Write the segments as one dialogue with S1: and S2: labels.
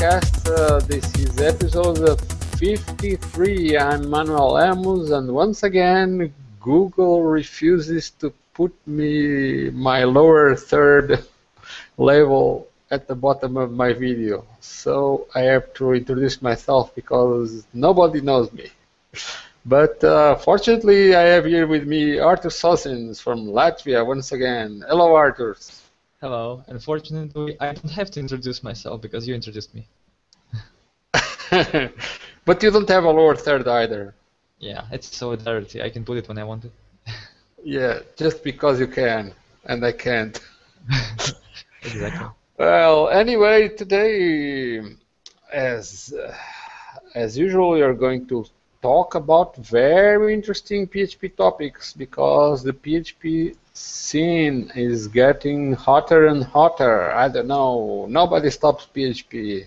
S1: podcast. This is episode 53. I'm Manuel Lemos, and once again, Google refuses to put me my lower third level at the bottom of my video. So I have to introduce myself because nobody knows me. But fortunately, I have here with me Artur Sosins from Latvia once again. Hello, Artur.
S2: Hello. Unfortunately, I don't have to introduce myself because you introduced me.
S1: But you don't have a lower third either.
S2: Yeah, it's solidarity. I can put it when I want it.
S1: Yeah, just because you can, and I can't.
S2: Exactly.
S1: Well, anyway, today, as usual, we are going to talk about very interesting PHP topics because the PHP scene is getting hotter and hotter. I don't know. Nobody stops PHP.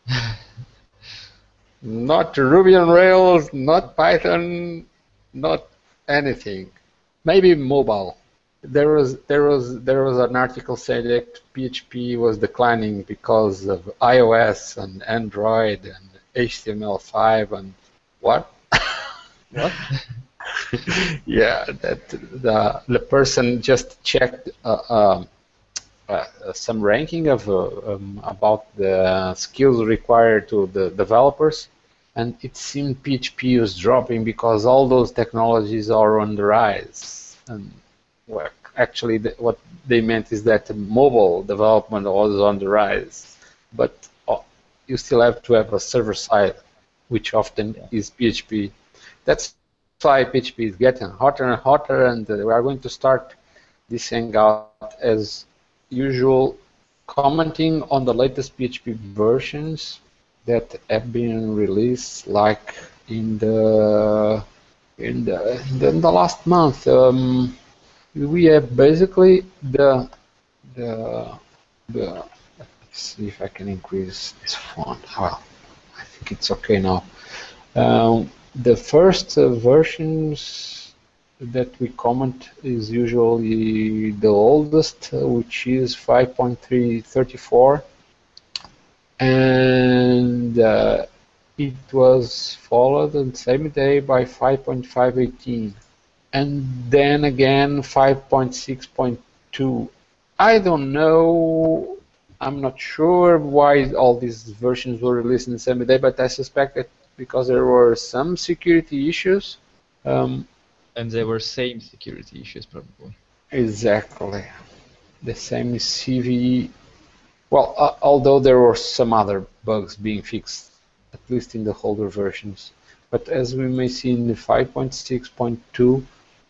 S1: Not Ruby on Rails, not Python, not anything. Maybe mobile. There was an article saying that PHP was declining because of iOS and Android and HTML5 and what?
S2: What?
S1: Yeah, that the person just checked some ranking of about the skills required to the developers, and it seemed PHP was dropping because all those technologies are on the rise. And well, actually, what they meant is that mobile development was on the rise, but you still have to have a server side, which often is PHP. That's why PHP is getting hotter and hotter, and we are going to start this hangout as usual, commenting on the latest PHP versions that have been released, like in the last month. We have basically the let's see if I can increase this font. Well, I think it's okay now. The first versions that we comment is usually the oldest, which is 5.334, and it was followed on the same day by 5.518, and then again 5.6.2. I don't know, I'm not sure why all these versions were released in the same day, but I suspect that because there were some security issues.
S2: And they were same security issues, probably.
S1: Exactly. The same is CVE. Well, although there were some other bugs being fixed, at least in the older versions. But as we may see in the 5.6.2,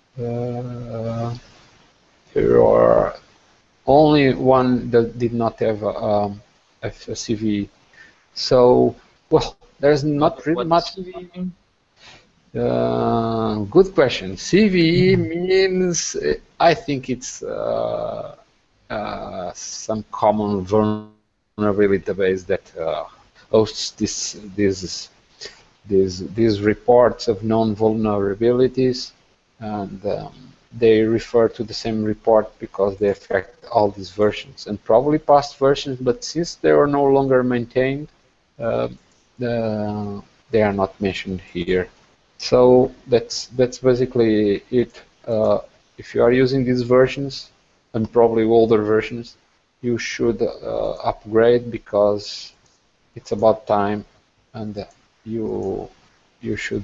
S1: there are only one that did not have a CVE. So, well, there's not really much.
S2: CVE mean?
S1: Good question. CVE means, I think it's some common vulnerability database that hosts these reports of known vulnerabilities, and they refer to the same report because they affect all these versions and probably past versions, but since they are no longer maintained, they are not mentioned here. So that's basically it. If you are using these versions, and probably older versions, you should upgrade because it's about time, and you should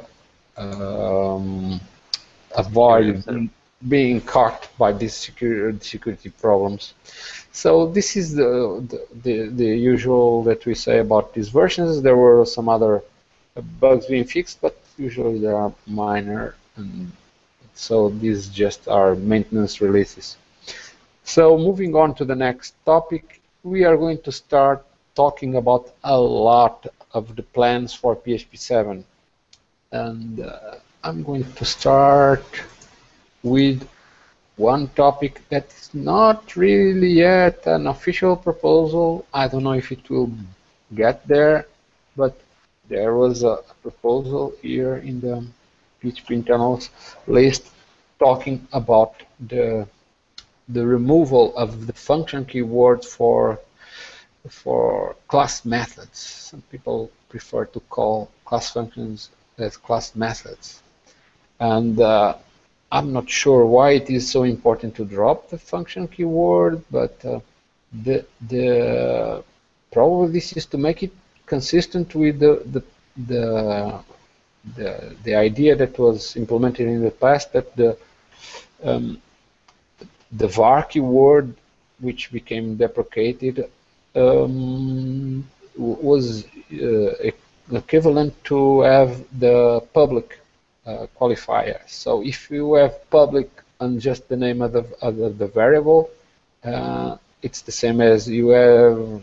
S1: avoid being caught by these security problems. So this is the usual that we say about these versions. There were some other bugs being fixed, but usually they are minor, and so these just are maintenance releases. So moving on to the next topic, we are going to start talking about a lot of the plans for PHP 7, and I'm going to start with one topic that is not really yet an official proposal. I don't know if it will get there, but there was a proposal here in the PHP internals list talking about the removal of the function keyword for for class methods. Some people prefer to call class functions as class methods. And I'm not sure why it is so important to drop the function keyword, but the probably this is to make it consistent with the idea that was implemented in the past, that the var keyword, which became deprecated, was equivalent to have the public qualifier. So if you have public and just the name of the variable, it's the same as you have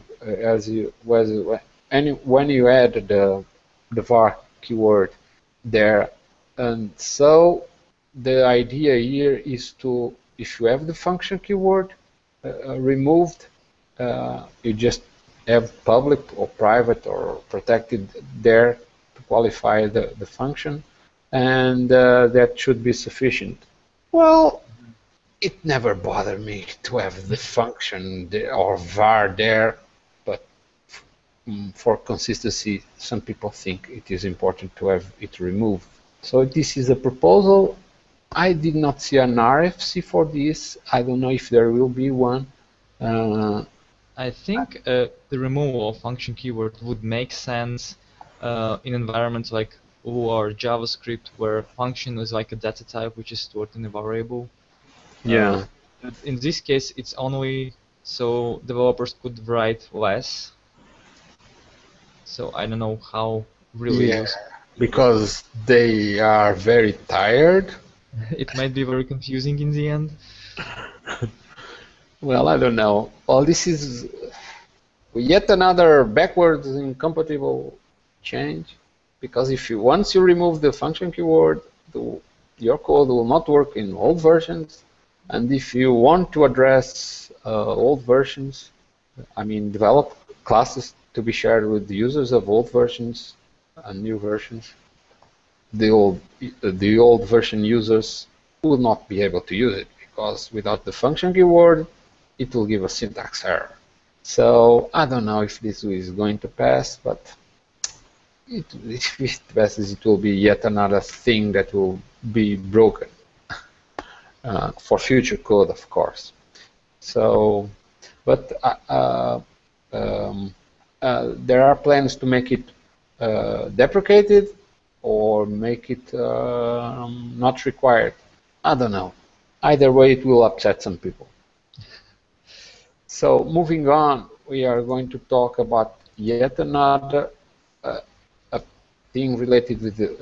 S1: when you add the var keyword there. And so the idea here is to, if you have the function keyword removed, you just have public or private or protected there to qualify the function, and that should be sufficient. Well, it never bothered me to have the function or var there, but for consistency, some people think it is important to have it removed. So this is a proposal. I did not see an RFC for this. I don't know if there will be one.
S2: I think the removal of function keyword would make sense in environments like OO or JavaScript, where function is like a data type which is stored in a variable.
S1: Yeah.
S2: In this case, it's only so developers could write less. So I don't know how really useful.
S1: Because they are very tired.
S2: It might be very confusing in the end.
S1: Well, I don't know. Well, this is yet another backwards incompatible change, because if you once you remove the function keyword, your code will not work in old versions. And if you want to address old versions, I mean, develop classes to be shared with the users of old versions and new versions, the old version users will not be able to use it, because without the function keyword, it will give a syntax error. So I don't know if this is going to pass, but if it passes, it will be yet another thing that will be broken for future code, of course. So, but there are plans to make it deprecated or make it not required. I don't know. Either way, it will upset some people. So moving on, we are going to talk about yet another thing related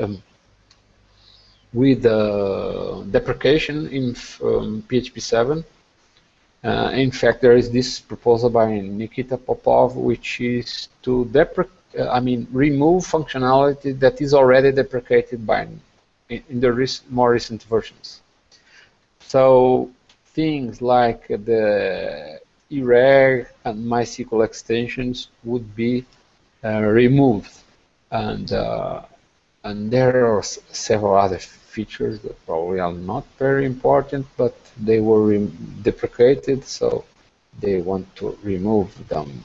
S1: with deprecation in PHP 7. In fact, there is this proposal by Nikita Popov, which is to remove functionality that is already deprecated in the more recent versions. So things like the ereg and MySQL extensions would be removed, and there are several other features that probably are not very important, but they were deprecated, so they want to remove them.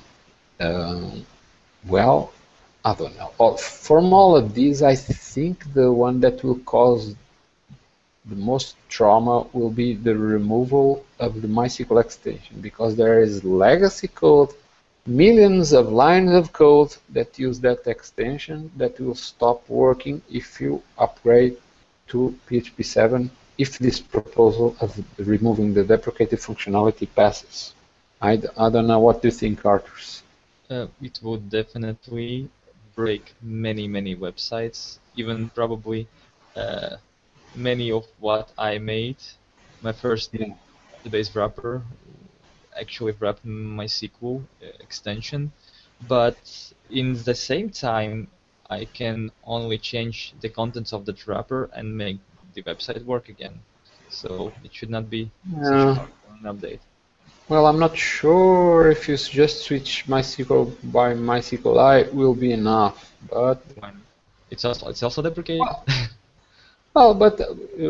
S1: Well, I don't know. From all of these, I think the one that will cause the most trauma will be the removal of the MySQL extension, because there is legacy code, millions of lines of code that use that extension that will stop working if you upgrade to PHP 7, if this proposal of removing the deprecated functionality passes. I don't know, what do you think, Arthur?
S2: It would definitely break many websites, even probably many of what I made. My first database wrapper actually wrapped MySQL extension, but in the same time, I can only change the contents of the wrapper and make the website work again. So it should not be such an update.
S1: Well, I'm not sure if you just switch MySQL by MySQLi will be enough, but
S2: it's also deprecated.
S1: Well, but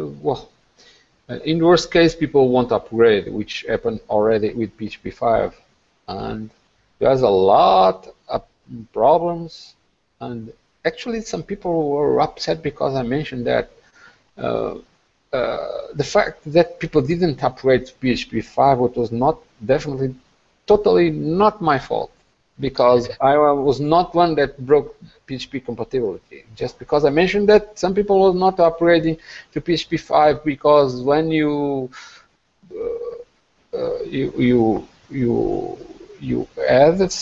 S1: in the worst case, people won't upgrade, which happened already with PHP 5, and There's a lot of problems, and actually some people were upset because I mentioned that uh, the fact that people didn't upgrade to PHP 5, it was not definitely totally not my fault, because I was not one that broke PHP compatibility. Just because I mentioned that some people were not upgrading to PHP 5 because when you you added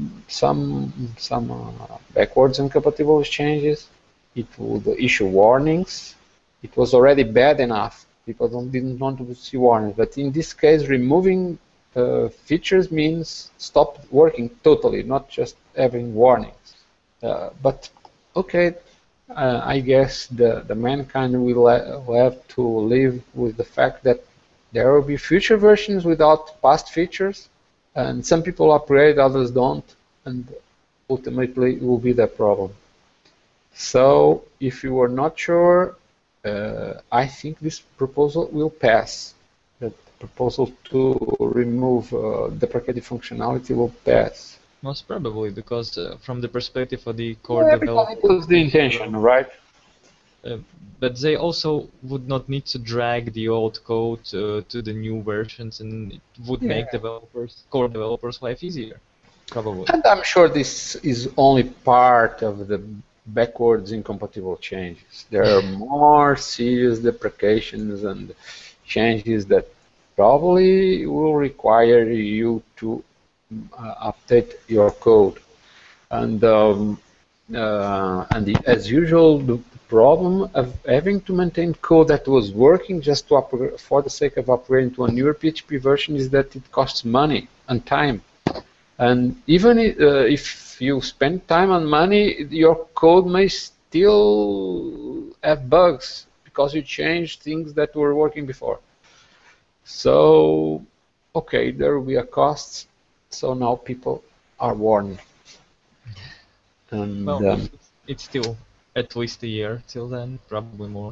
S1: some backwards incompatible changes, it would issue warnings. It was already bad enough. People didn't want to see warnings, but in this case, removing features means stop working totally, not just having warnings. But okay, I guess the mankind will have to live with the fact that there will be future versions without past features, and some people upgrade, others don't, and ultimately it will be the problem. So if you are not sure, I think this proposal will pass. The proposal to remove deprecated functionality will pass.
S2: Most probably, because from the perspective of the core
S1: Yeah, because
S2: developers,
S1: it was the intention, right?
S2: but they also would not need to drag the old code to the new versions, and it would make core developers' life easier, probably.
S1: And I'm sure this is only part of the backwards incompatible changes. There are more serious deprecations and changes that probably will require you to update your code. And as usual, the problem of having to maintain code that was working just to for the sake of upgrading to a newer PHP version is that it costs money and time. And even if you spend time and money, your code may still have bugs because you changed things that were working before. So, okay, there will be a cost. So now people are warned. And,
S2: well, it's still at least a year till then, probably more.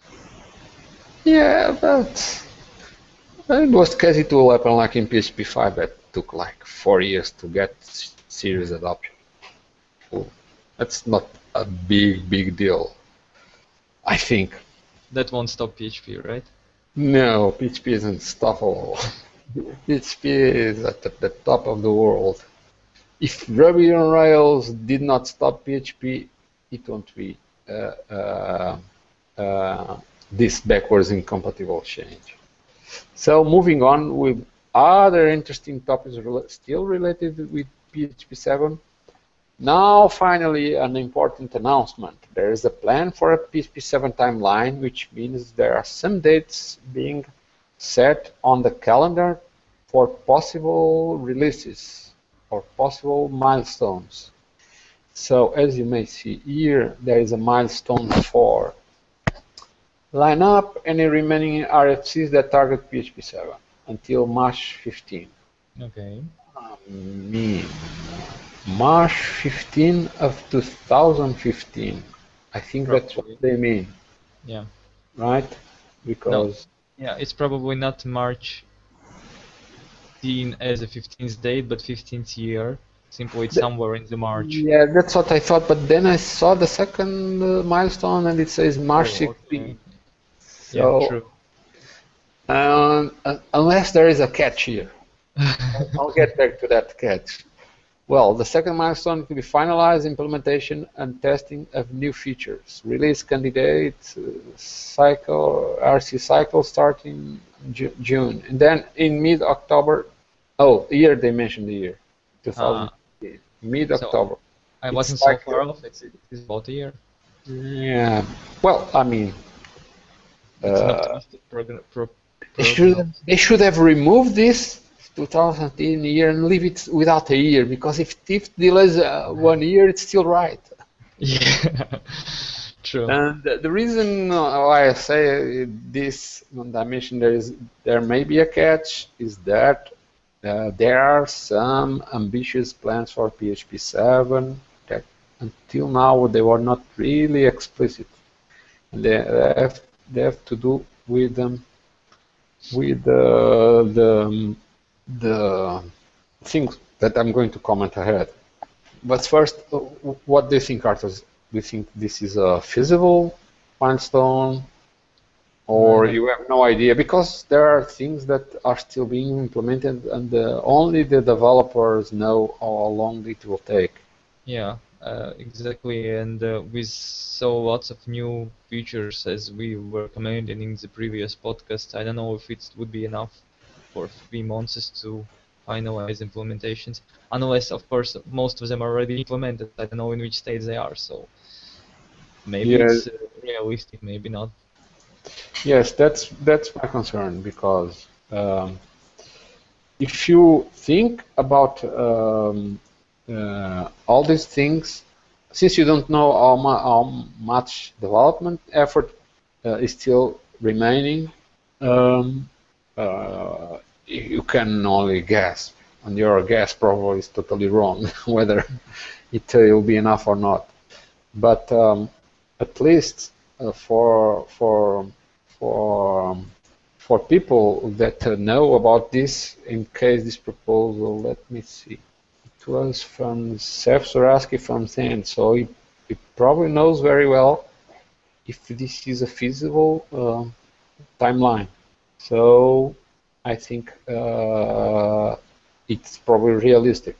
S1: Yeah, but in worst case it will happen like in PHP 5 that took like 4 years to get serious adoption. That's not a big deal, I think.
S2: That won't stop PHP, right?
S1: No, PHP isn't stoppable. PHP is at the top of the world. If Ruby on Rails did not stop PHP, it won't be this backwards incompatible change. So moving on with other interesting topics still related with PHP 7. Now finally an important announcement. There is a plan for a PHP 7 timeline, which means there are some dates being set on the calendar for possible releases or possible milestones. So as you may see here, there is a milestone for line up any remaining RFCs that target PHP 7 until March 15.
S2: Okay.
S1: March 15 of 2015. I think
S2: Probably.
S1: That's what they mean.
S2: Yeah.
S1: Right? Because...
S2: No. Yeah, it's probably not March 15 as a 15th date, but 15th year. Simply it's somewhere in the March.
S1: Yeah, that's what I thought, but then I saw the second milestone and it says March 16.
S2: Okay.
S1: So,
S2: yeah, true.
S1: Unless there is a catch here. I'll get back to that catch. Well, the second milestone to be finalized implementation and testing of new features. Release candidate cycle, RC cycle starting June. And then in mid-October, year, they mentioned the year, 2015, mid-October.
S2: So I wasn't so far off, it's about a year.
S1: Yeah, well, I mean, they should have removed this 2010 year and leave it without a year, because if it delays 1 year, it's still right.
S2: Yeah, true.
S1: And the reason why I say this, and I mentioned there may be a catch, is that there are some ambitious plans for PHP 7 that until now they were not really explicit. And they have to do with the things that I'm going to comment ahead. But first, what do you think, Arthur? Do you think this is a feasible milestone, or
S2: Uh,
S1: you have no idea? Because there are things that are still being implemented, and only the developers know how long it will take.
S2: yeah, exactly. And we saw lots of new features as we were commenting in the previous podcast. I don't know if it would be enough for 3 months to finalize implementations, unless, of course, most of them are already implemented. I don't know in which stage they are, so maybe
S1: Yeah,
S2: it's realistic, maybe not.
S1: yes, that's my concern because if you think about all these things, since you don't know how much development effort is still remaining, um, you can only guess, and your guess probably is totally wrong whether it will be enough or not. But at least for for people that know about this, in case this proposal, let me see, it was from Seth Zaraski from Zen, so he probably knows very well if this is a feasible timeline. So I think it's probably realistic.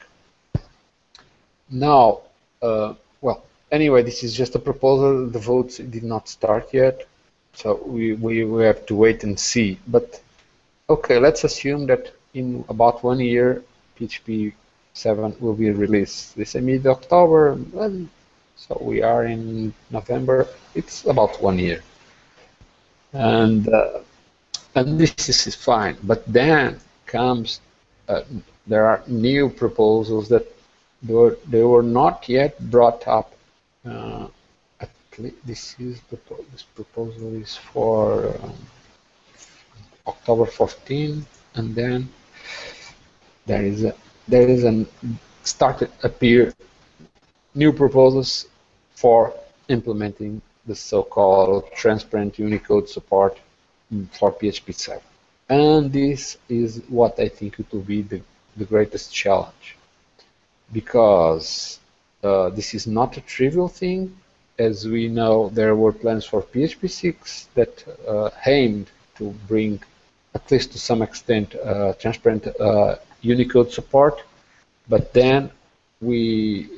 S1: Now, well, anyway, this is just a proposal. The votes did not start yet, so we have to wait and see. But okay, let's assume that in about 1 year, PHP 7 will be released. They say mid-October, well, so we are in November. It's about 1 year, and uh, and this is fine. But then comes uh, there are new proposals that they were not yet brought up. Uh, at least this proposal is for October 14, and then there is a there is an started appear new proposals for implementing the so-called transparent Unicode support for PHP 7. And this is what I think it will be the greatest challenge, because this is not a trivial thing. As we know, there were plans for PHP 6 that aimed to bring, at least to some extent, transparent Unicode support, but then we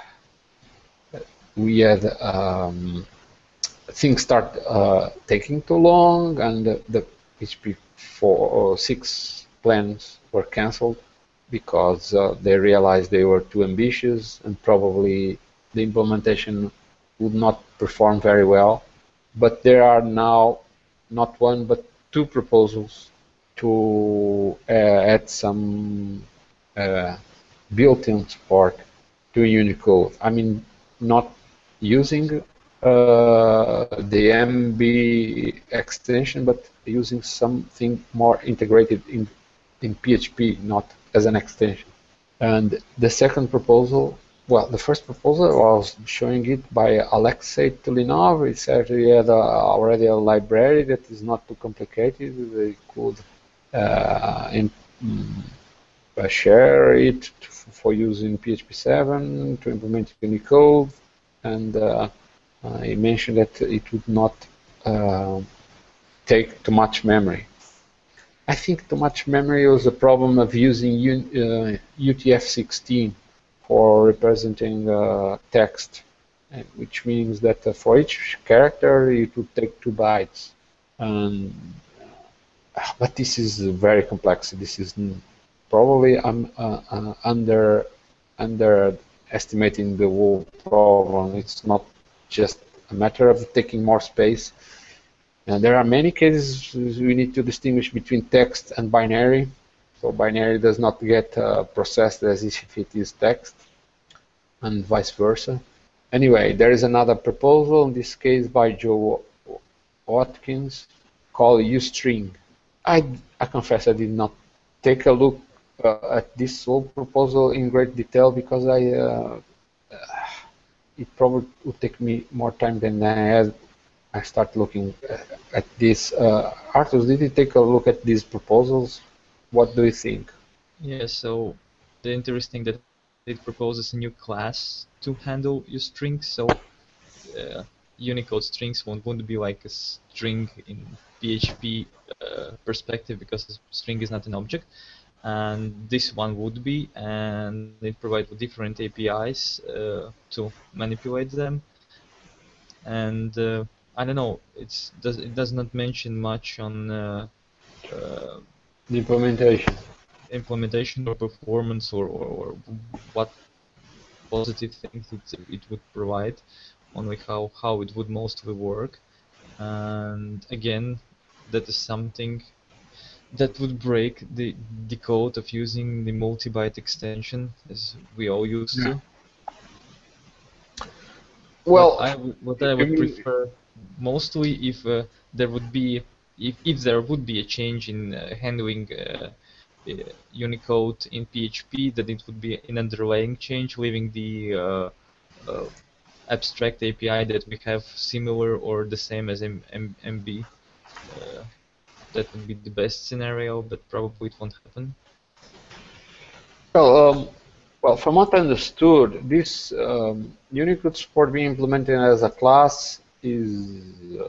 S1: had things start taking too long, and the PHP 4 or 6 plans were cancelled because they realized they were too ambitious and probably the implementation would not perform very well. But there are now not one but two proposals to add some built-in support to Unicode. I mean, not using the MB extension, but using something more integrated in PHP, not as an extension. And the second proposal, well, the first proposal was showing it by Alexei Tulinov. It said he had already a library that is not too complicated. They could share it for use in PHP 7 to implement Unicode, and he mentioned that it would not take too much memory. I think too much memory was a problem of using UTF-16 for representing text, which means that for each character it would take 2 bytes. But this is very complex. This is probably underestimating the whole problem. It's not just a matter of taking more space. And there are many cases we need to distinguish between text and binary. So binary does not get processed as if it is text, and vice versa. Anyway, there is another proposal, in this case by Joe Watkins, called UString. I confess I did not take a look at this whole proposal in great detail because it probably would take me more time than I had. I start looking at this. Arthur, did you take a look at these proposals? What do you think?
S2: Yeah, so the interesting that it proposes a new class to handle your strings. So Unicode strings won't be like a string in PHP perspective, because a string is not an object, and this one would be, and it provides different APIs to manipulate them. And I don't know, it does not mention much on
S1: The implementation
S2: or performance or what positive things it would provide, only how it would mostly work. And again, that is something that would break the code of using the multi-byte extension as we all used to.
S1: Well,
S2: what I would prefer mostly, if there would be a change in handling Unicode in PHP, that it would be an underlying change, leaving the abstract API that we have similar or the same as MB. That would be the best scenario, but probably it won't happen.
S1: Well, from what I understood, this Unicode support being implemented as a class is,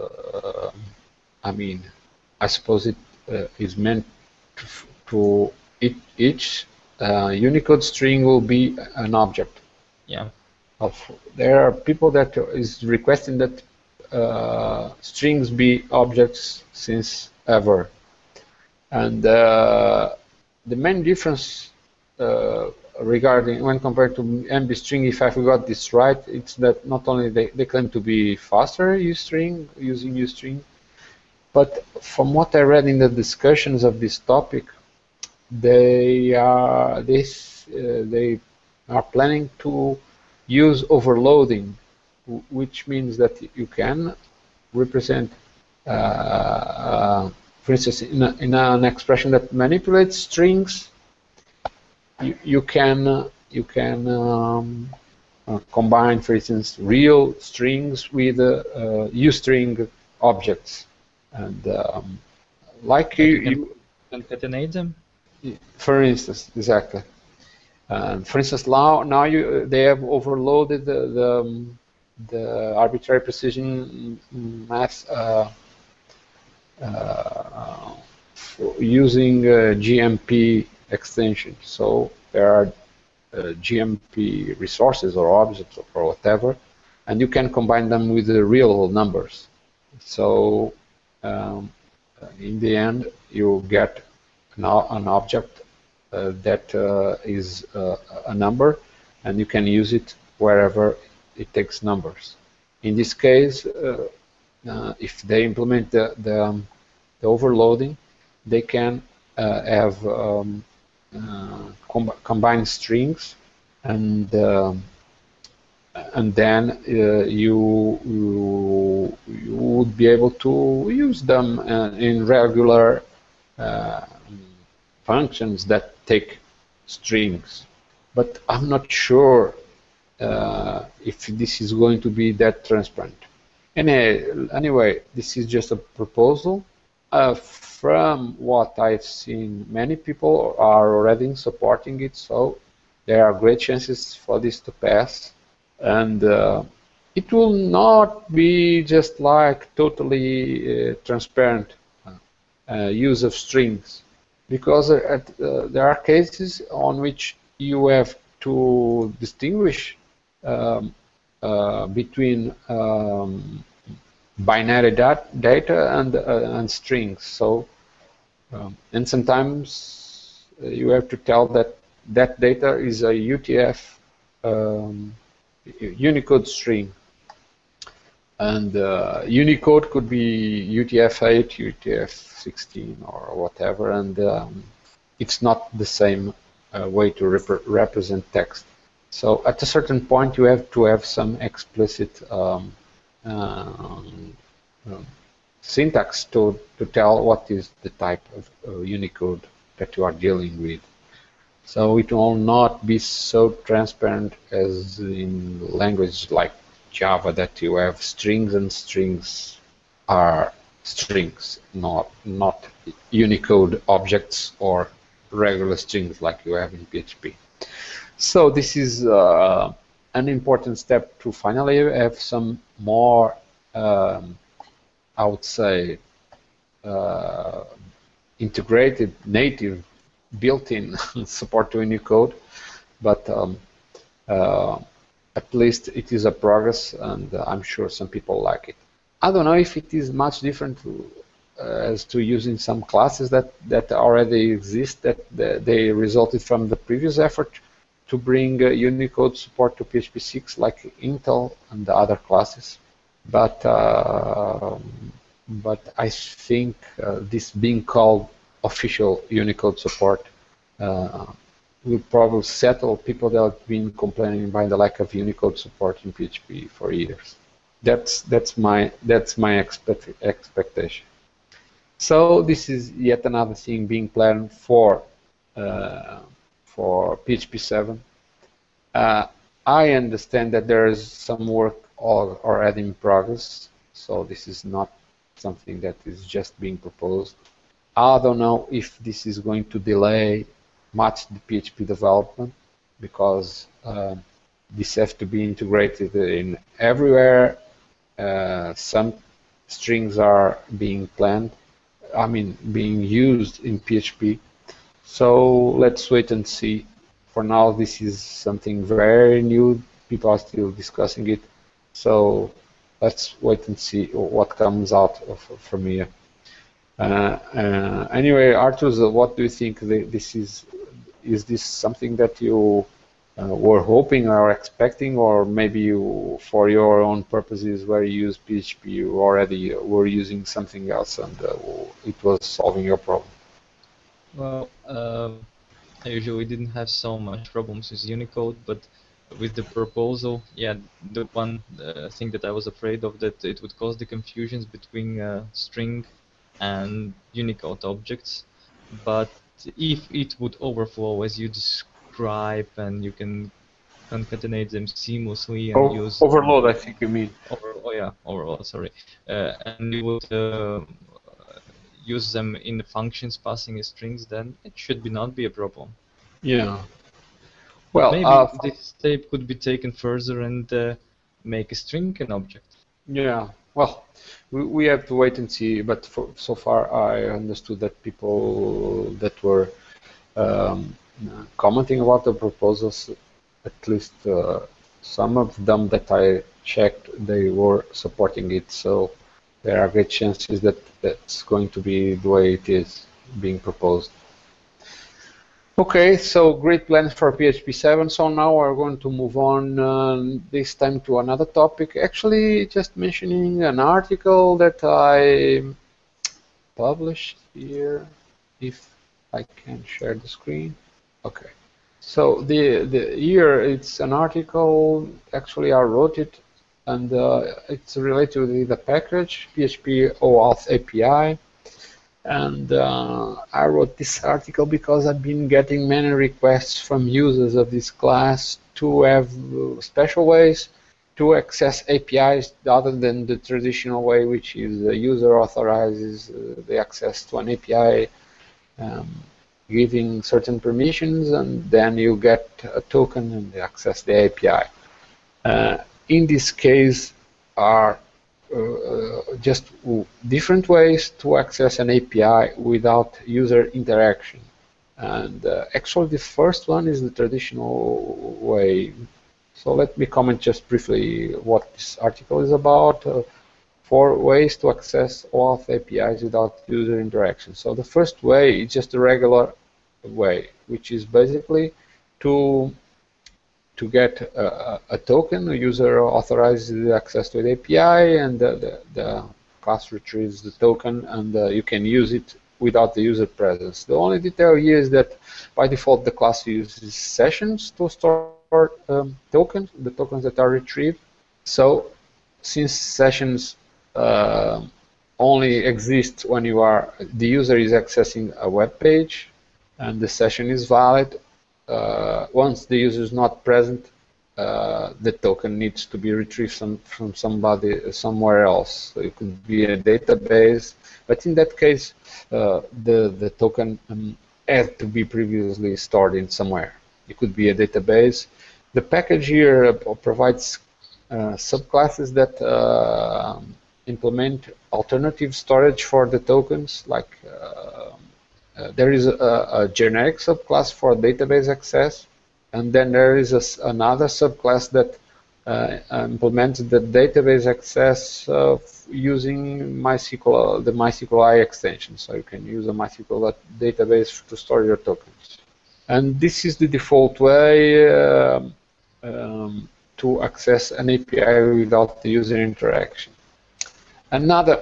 S1: I mean, I suppose it is meant to each Unicode string will be an object.
S2: Yeah.
S1: There are people that is requesting that strings be objects since ever, and the main difference regarding when compared to MB string, if I got this right, it's that not only they claim to be faster using UString, but from what I read in the discussions of this topic, they are planning to use overloading, which means that you can represent, for instance, in an expression that manipulates strings, you can combine, for instance, real strings with UString objects, and like you
S2: concatenate them.
S1: For instance, exactly. For instance, now they have overloaded the arbitrary precision math using GMP extension. So there are GMP resources or objects or whatever, and you can combine them with the real numbers. So in the end, you get an object that is a number, and you can use it wherever it takes numbers. In this case, if they implement the overloading, they can have combined strings, and then you would be able to use them in regular functions that take strings. But I'm not sure if this is going to be that transparent. Anyway, this is just a proposal. From what I've seen, many people are already supporting it, so there are great chances for this to pass. And it will not be just like totally transparent use of strings, because there are cases on which you have to distinguish between binary data and strings. So, and sometimes you have to tell that data is a UTF Unicode string, and Unicode could be UTF-8, UTF-16, or whatever, and it's not the same way to represent text. So at a certain point, you have to have some explicit syntax to tell what is the type of Unicode that you are dealing with. So it will not be so transparent as in language like Java, that you have strings, and strings are strings, not Unicode objects or regular strings like you have in PHP. So this is an important step to finally have some more, I would say, integrated native built-in support to Unicode, but at least it is a progress, and I'm sure some people like it. I don't know if it is much different as to using some classes that already exist, that they resulted from the previous effort to bring Unicode support to PHP 6, like Intel and the other classes. But I think this being called official Unicode support will probably settle people that have been complaining by the lack of Unicode support in PHP for years. That's my expectation. So this is yet another thing being planned for PHP 7. I understand that there is some work already in progress, so this is not something that is just being proposed. I don't know if this is going to delay much the PHP development, because this has to be integrated in everywhere. Some strings are being being used in PHP. So let's wait and see. For now, this is something very new. People are still discussing it. So let's wait and see what comes out from here. Anyway, Arthur, what do you think? Is this something that you were hoping or expecting, or maybe you, for your own purposes where you use PHP, you already were using something else and it was solving your problem?
S2: Well, I usually didn't have so much problems with Unicode, but with the proposal, yeah, the one thing that I was afraid of, that it would cause the confusions between string and Unicode objects. But if it would overflow as you describe, and you can concatenate them seamlessly and use
S1: overload, I think you mean.
S2: Overload, sorry. And you would use them in the functions passing as strings, then it should not be a problem.
S1: Yeah. Well,
S2: maybe this step could be taken further and make a string an object.
S1: Yeah. Well, we have to wait and see. But so far, I understood that people that were commenting about the proposals, at least some of them that I checked, they were supporting it. So there are great chances that that's going to be the way it is being proposed. Okay, so great plans for PHP 7. So now we're going to move on this time to another topic. Actually, just mentioning an article that I published here, if I can share the screen. Okay. So here it's an article. Actually, I wrote it, and it's related to the package PHP OAuth API. And I wrote this article because I've been getting many requests from users of this class to have special ways to access APIs other than the traditional way, which is the user authorizes the access to an API, giving certain permissions, and then you get a token and access the API. In this case, are just different ways to access an API without user interaction. And actually the first one is the traditional way. So let me comment just briefly what this article is about. 4 ways to access OAuth APIs without user interaction. So the first way is just a regular way, which is basically to get a token. A user authorizes the access to the API, and the class retrieves the token, and you can use it without the user presence. The only detail here is that by default the class uses sessions to store tokens, the tokens that are retrieved. So since sessions only exist when the user is accessing a web page and the session is valid, once the user is not present, the token needs to be retrieved from somebody somewhere else. So it could be a database, but in that case, the token had to be previously stored in somewhere. it could be a database. The package here provides subclasses that implement alternative storage for the tokens. Like there is a generic subclass for database access, and then there is another subclass that implements the database access using MySQL, the MySQLi extension. So you can use a MySQL database to store your tokens. And this is the default way to access an API without the user interaction. Another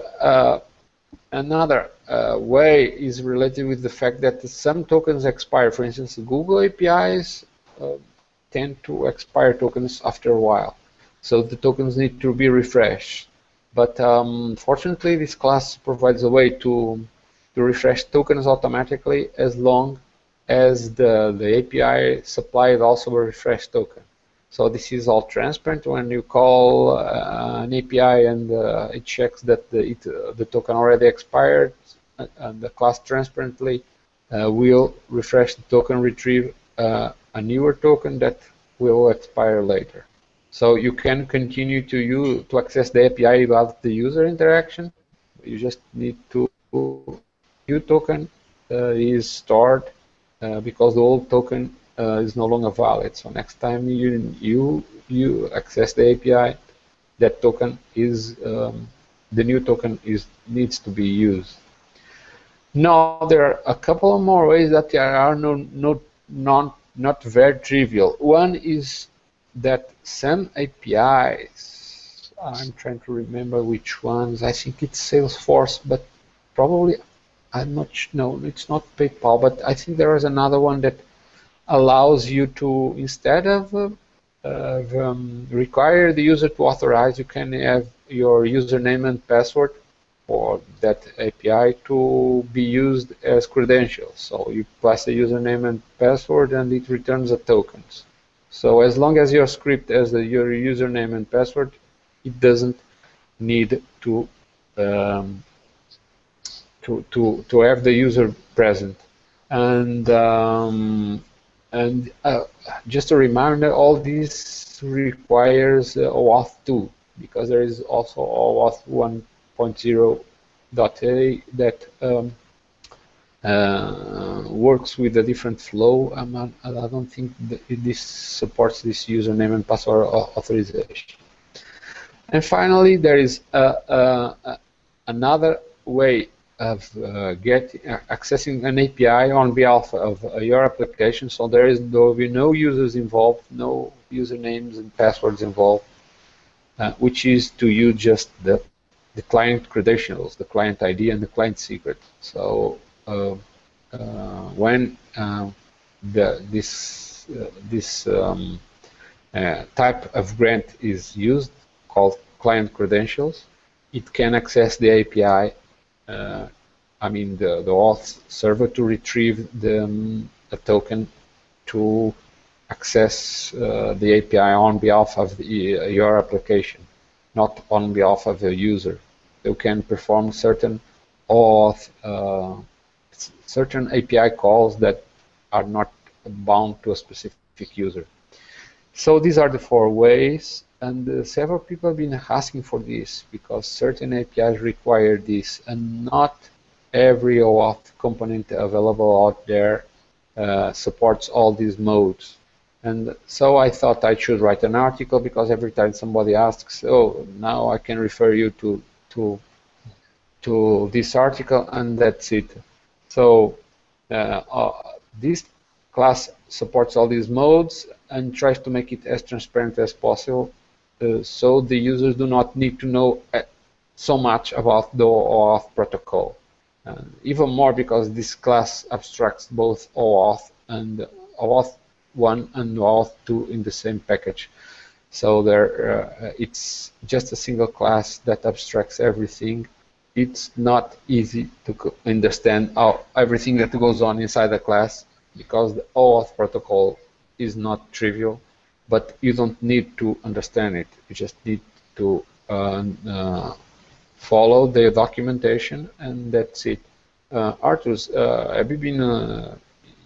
S1: way is related with the fact that some tokens expire. For instance, Google APIs tend to expire tokens after a while, so the tokens need to be refreshed. But fortunately, this class provides a way to refresh tokens automatically as long as the API supplied also a refresh token. So this is all transparent. When you call an API and it checks that the token already expired, and the class transparently will refresh the token, retrieve a newer token that will expire later. So you can continue to access the API without the user interaction. You just need to new token is stored because the old token is no longer valid. So next time you access the API, that token is the new token needs to be used. Now there are a couple of more ways that are not very trivial. One is that some APIs, I'm trying to remember which ones. I think it's Salesforce, but probably I'm not. No, it's not PayPal, but I think there is another one that allows you to, instead of require the user to authorize, you can have your username and password for that API to be used as credentials. So you pass the username and password and it returns the tokens. So as long as your script has your username and password, it doesn't need to have the user present. And just a reminder, all this requires OAuth 2, because there is also OAuth 1.0.a that works with a different flow. I don't think that this supports this username and password authorization. And finally, there is another way of accessing an API on behalf of your application. So there will be no users involved, no usernames and passwords involved, which is to use just the client credentials, the client ID and the client secret. So when this type of grant is used, called client credentials, it can access the API, I mean the auth server, to retrieve the token to access the API on behalf of your application, not on behalf of the user. You can perform certain auth, certain API calls that are not bound to a specific user. So these are the 4 ways, and several people have been asking for this because certain APIs require this, and not every OAuth component available out there supports all these modes. And so I thought I should write an article, because every time somebody asks, oh, now I can refer you to this article, and that's it. So this class supports all these modes and tries to make it as transparent as possible, so the users do not need to know so much about the OAuth protocol. Even more because this class abstracts both OAuth and OAuth 1 and OAuth 2 in the same package. So it's just a single class that abstracts everything. It's not easy to understand everything that goes on inside the class, because the OAuth protocol is not trivial, but you don't need to understand it. You just need to follow the documentation, and that's it. Arturs, have you been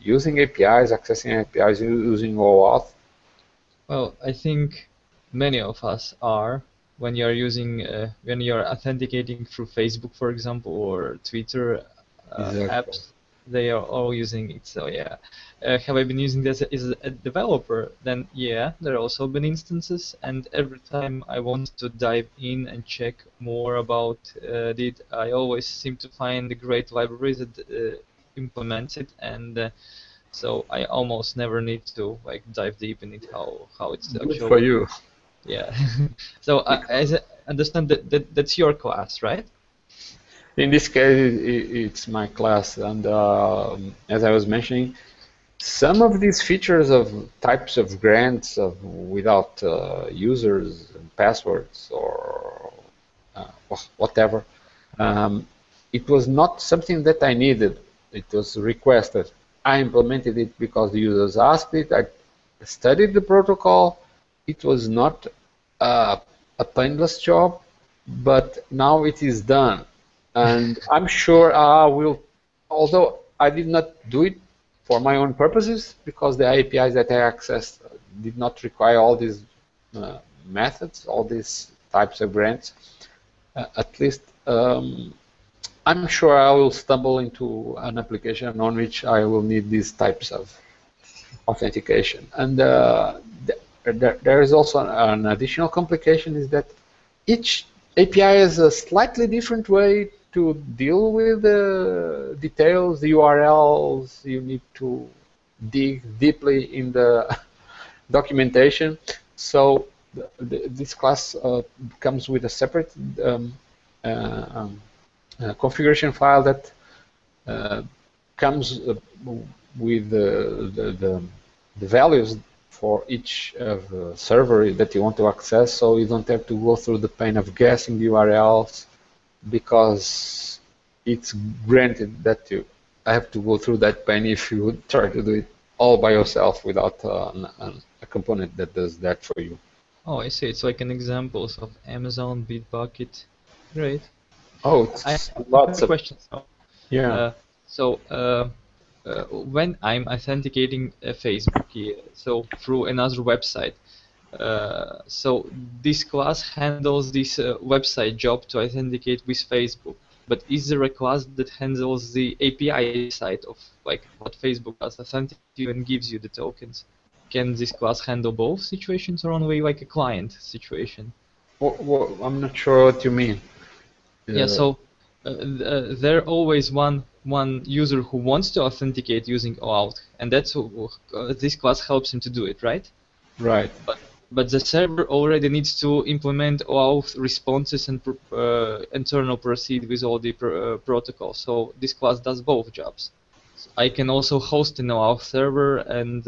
S1: using APIs, accessing APIs using OAuth?
S2: Well, I think many of us are when you're authenticating through Facebook, for example, or Twitter
S1: Exactly.
S2: apps. They are all using it. So yeah, have I been using this as a developer? Then yeah, there have also been instances, and every time I want to dive in and check more about it, I always seem to find a great libraries that implements it, and so I almost never need to like dive deep in it how it's
S1: Good
S2: actually.
S1: for you.
S2: Yeah. So as I understand that's your class, right?
S1: In this case, it's my class, and as I was mentioning, some of these features of types of grants without users and passwords or whatever, it was not something that I needed. It was requested. I implemented it because the users asked it. I studied the protocol. It was not a painless job, but now it is done. And I'm sure I will, although I did not do it for my own purposes, because the APIs that I accessed did not require all these methods, all these types of grants. At least I'm sure I will stumble into an application on which I will need these types of authentication. And there is also an additional complication, is that each API has a slightly different way to deal with the details, the URLs. You need to dig deeply in the documentation. So this class comes with a separate configuration file that comes with the values for each server that you want to access, so you don't have to go through the pain of guessing the URLs, because it's granted that you have to go through that pain if you would try to do it all by yourself without a component that does that for you.
S2: Oh, I see. It's like an examples of Amazon, Bitbucket. Great.
S1: Oh, it's lots of
S2: questions.
S1: yeah.
S2: When I'm authenticating Facebook here, so through another website, so this class handles this website job to authenticate with Facebook. But is there a class that handles the API side of like what Facebook does, authenticates you and gives you the tokens? Can this class handle both situations, or only like a client situation?
S1: I'm not sure what you mean.
S2: Yeah, so there always one user who wants to authenticate using OAuth, and that's this class helps him to do it, right?
S1: Right.
S2: But the server already needs to implement OAuth responses and internal proceed with all the protocols. So this class does both jobs. So I can also host an OAuth server and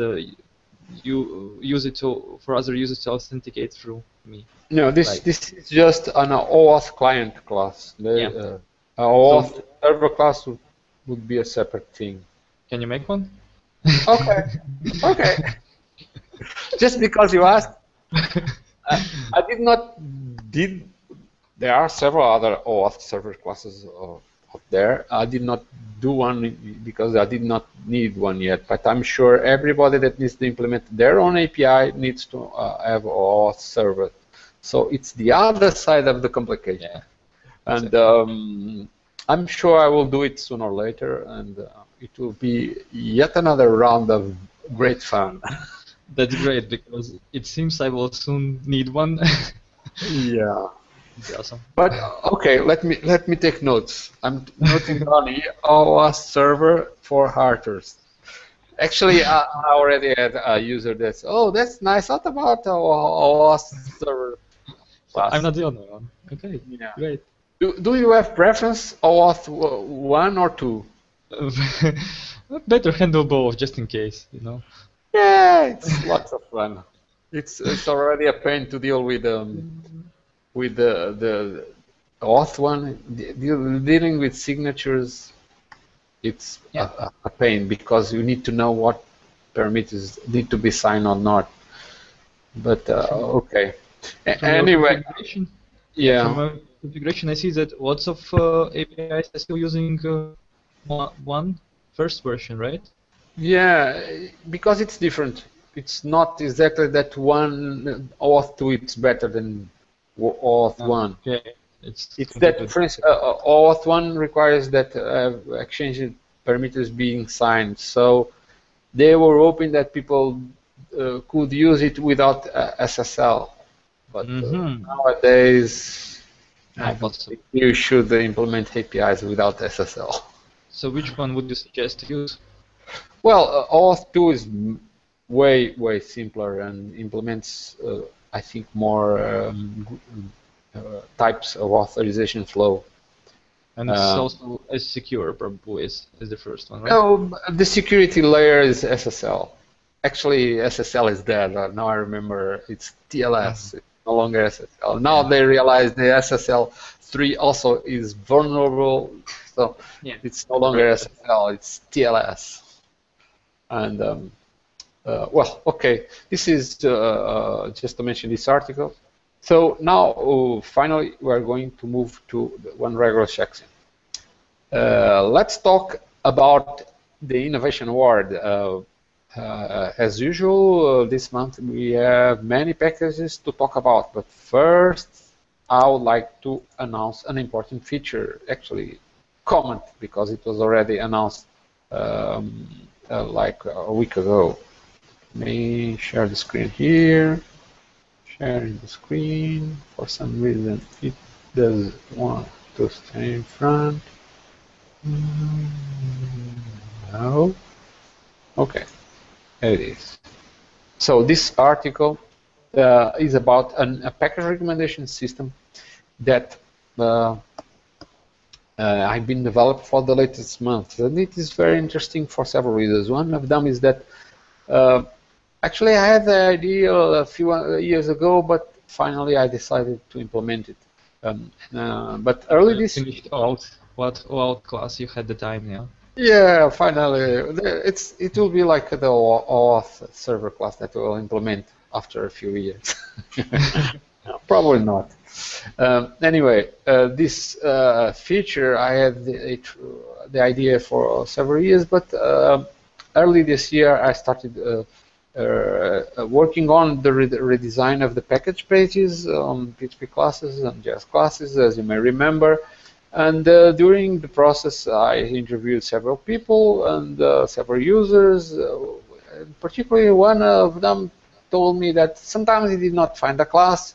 S2: you use it for other users to authenticate through me.
S1: No, this is just an OAuth client class.
S2: Yeah.
S1: OAuth server class would be a separate thing.
S2: Can you make one?
S1: Okay. Okay. Just because you asked, I did not. There are several other OAuth server classes out there. I did not do one because I did not need one yet. But I'm sure everybody that needs to implement their own API needs to have OAuth server. So it's the other side of the complication. Yeah. And I'm sure I will do it sooner or later, and it will be yet another round of great fun.
S2: That's great, because it seems I will soon need one.
S1: Yeah.
S2: Awesome.
S1: But okay, let me take notes. I'm noting down here OAuth server for Harters. Actually, I already had a user that's, oh, that's nice. What about OAuth server class?
S2: I'm not the only one. Okay. Yeah. Great.
S1: Do you have preference, OAuth 1 or 2?
S2: Better handle both, just in case, you know.
S1: Yeah, it's lots of fun. It's already a pain to deal with the OAuth one. Dealing with signatures, it's a pain, because you need to know what permissions need to be signed or not. But okay. Anyway, yeah.
S2: From a configuration, I see that lots of APIs are still using one first version, right?
S1: Yeah, because it's different. It's not exactly that one auth 2 it's better than auth 1.
S2: Okay, it's
S1: It's that,
S2: completely
S1: for instance,
S2: different.
S1: auth 1 requires that exchange parameters being signed. So they were hoping that people could use it without SSL. But
S2: Mm-hmm.
S1: nowadays, I
S2: Not
S1: don't
S2: possible.
S1: think you should implement APIs without SSL.
S2: So which one would you suggest to use?
S1: Well, auth 2 is way simpler and implements, I think, more types of authorization flow.
S2: And it's
S1: Um,
S2: also as secure, probably, as the first one, right?
S1: oh, the security layer is SSL. Actually, SSL is dead. Now I remember it's TLS. It's no longer SSL. Now
S2: Yeah.
S1: they realize the SSL 3 also is vulnerable, so
S2: Yeah.
S1: it's no longer
S2: Right.
S1: SSL. It's TLS. And well, okay, this is just to mention this article. So now, finally, we're going to move to one regular section. Let's talk about the Innovation Award. As usual, this month we have many packages to talk about, but first I would like to announce an important feature, actually comment, because it was already announced like a week ago. Let me share the screen here. Sharing the screen. For some reason, it doesn't want to stay in front. No. Okay, there it is. So this article is about a package recommendation system that I've been developed for the latest month, and it is very interesting for several reasons. One of them is that actually I had the idea a few years ago, but finally I decided to implement it. But early this
S2: Finished OAuth class, you had the time, yeah.
S1: Yeah, finally, it will be like the OAuth server class that we'll implement after a few years. No, probably not. Anyway, this feature I had the idea for several years, but early this year I started working on the redesign of the package pages on PHP classes and JS classes, as you may remember. And during the process, I interviewed several people and several users. Particularly, one of them told me that sometimes he did not find a class.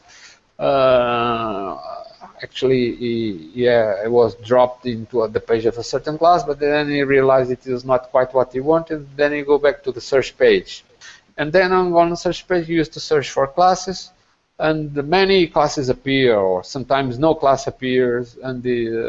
S1: Actually, yeah, it was dropped into the page of a certain class, but then he realized it is not quite what he wanted. Then he go back to the search page. And then on the search page, you used to search for classes, and many classes appear, or sometimes no class appears, and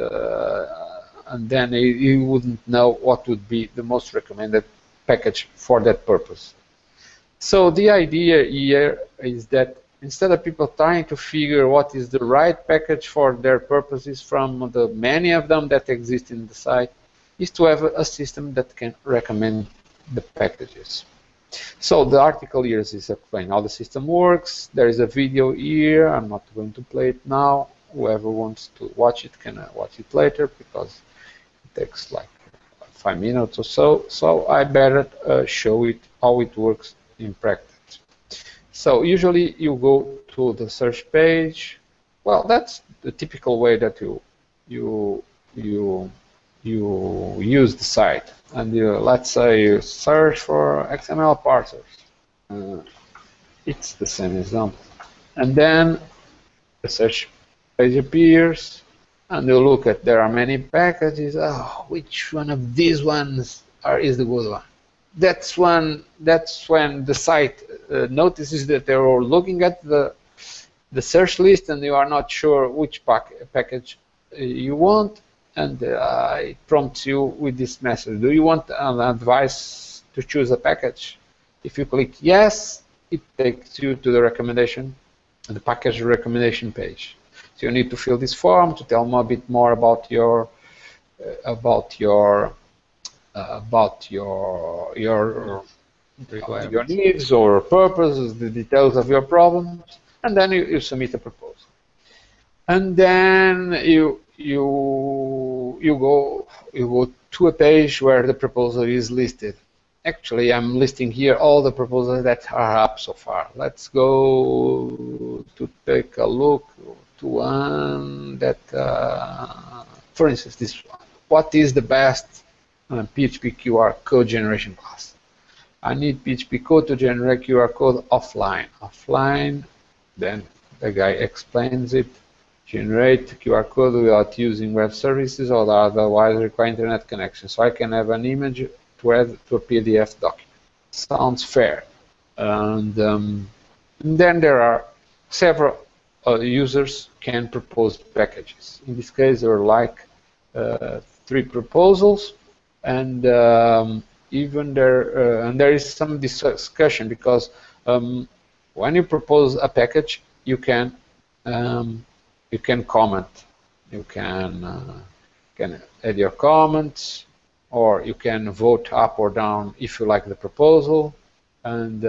S1: then you wouldn't know what would be the most recommended package for that purpose. So the idea here is that instead of people trying to figure what is the right package for their purposes from the many of them that exist in the site, is to have a system that can recommend the packages. So the article here is explaining how the system works. There is a video here. I'm not going to play it now. Whoever wants to watch it can watch it later because it takes like 5 minutes or so. So I better show it how it works in practice. So usually you go to the search page. Well, that's the typical way that you use the site, and let's say you search for XML parsers. It's the same example. And then the search page appears, and you look at there are many packages. Oh, which one of these ones is the good one? That's when the site notices that they're all looking at the search list, and you are not sure which package you want, and it prompts you with this message. Do you want an advice to choose a package? If you click yes, it takes you to the recommendation, the package recommendation page. So you need to fill this form to tell them a bit more about your needs or purposes, the details of your problems, and then you submit a proposal. And then you go to a page where the proposal is listed. actually, I'm listing here all the proposals that are up so far. Let's go to take a look to one that, for instance, this one. What is the best PHP QR code generation class? I need PHP code to generate QR code offline. Offline, then the guy explains it. Generate QR code without using web services or otherwise require internet connection. So I can have an image to add to a PDF document. Sounds fair. And then there are several users can propose packages. In this case, there are like 3 proposals, and even there is some discussion because when you propose a package, you can comment, you can add your comments, or you can vote up or down if you like the proposal. And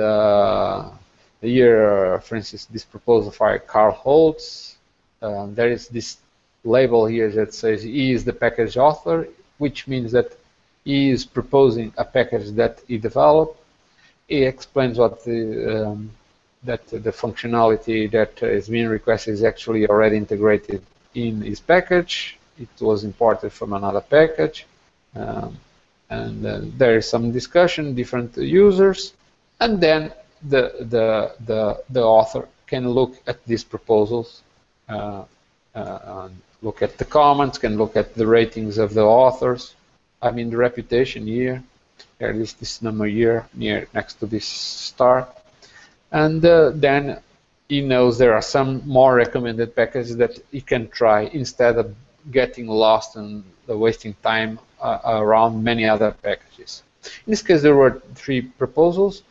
S1: here, for instance, this proposal by Carl Holtz, there is this label here that says he is the package author, which means that he is proposing a package that he developed. He explains what that the functionality that is being requested is actually already integrated in his package. It was imported from another package. And there is some discussion, different users, and then the author can look at these proposals, and look at the comments, can look at the ratings of the authors. I mean the reputation here. There is this number here next to this star. And then he knows there are some more recommended packages that he can try instead of getting lost and wasting time around many other packages. In this case, there were 3 proposals.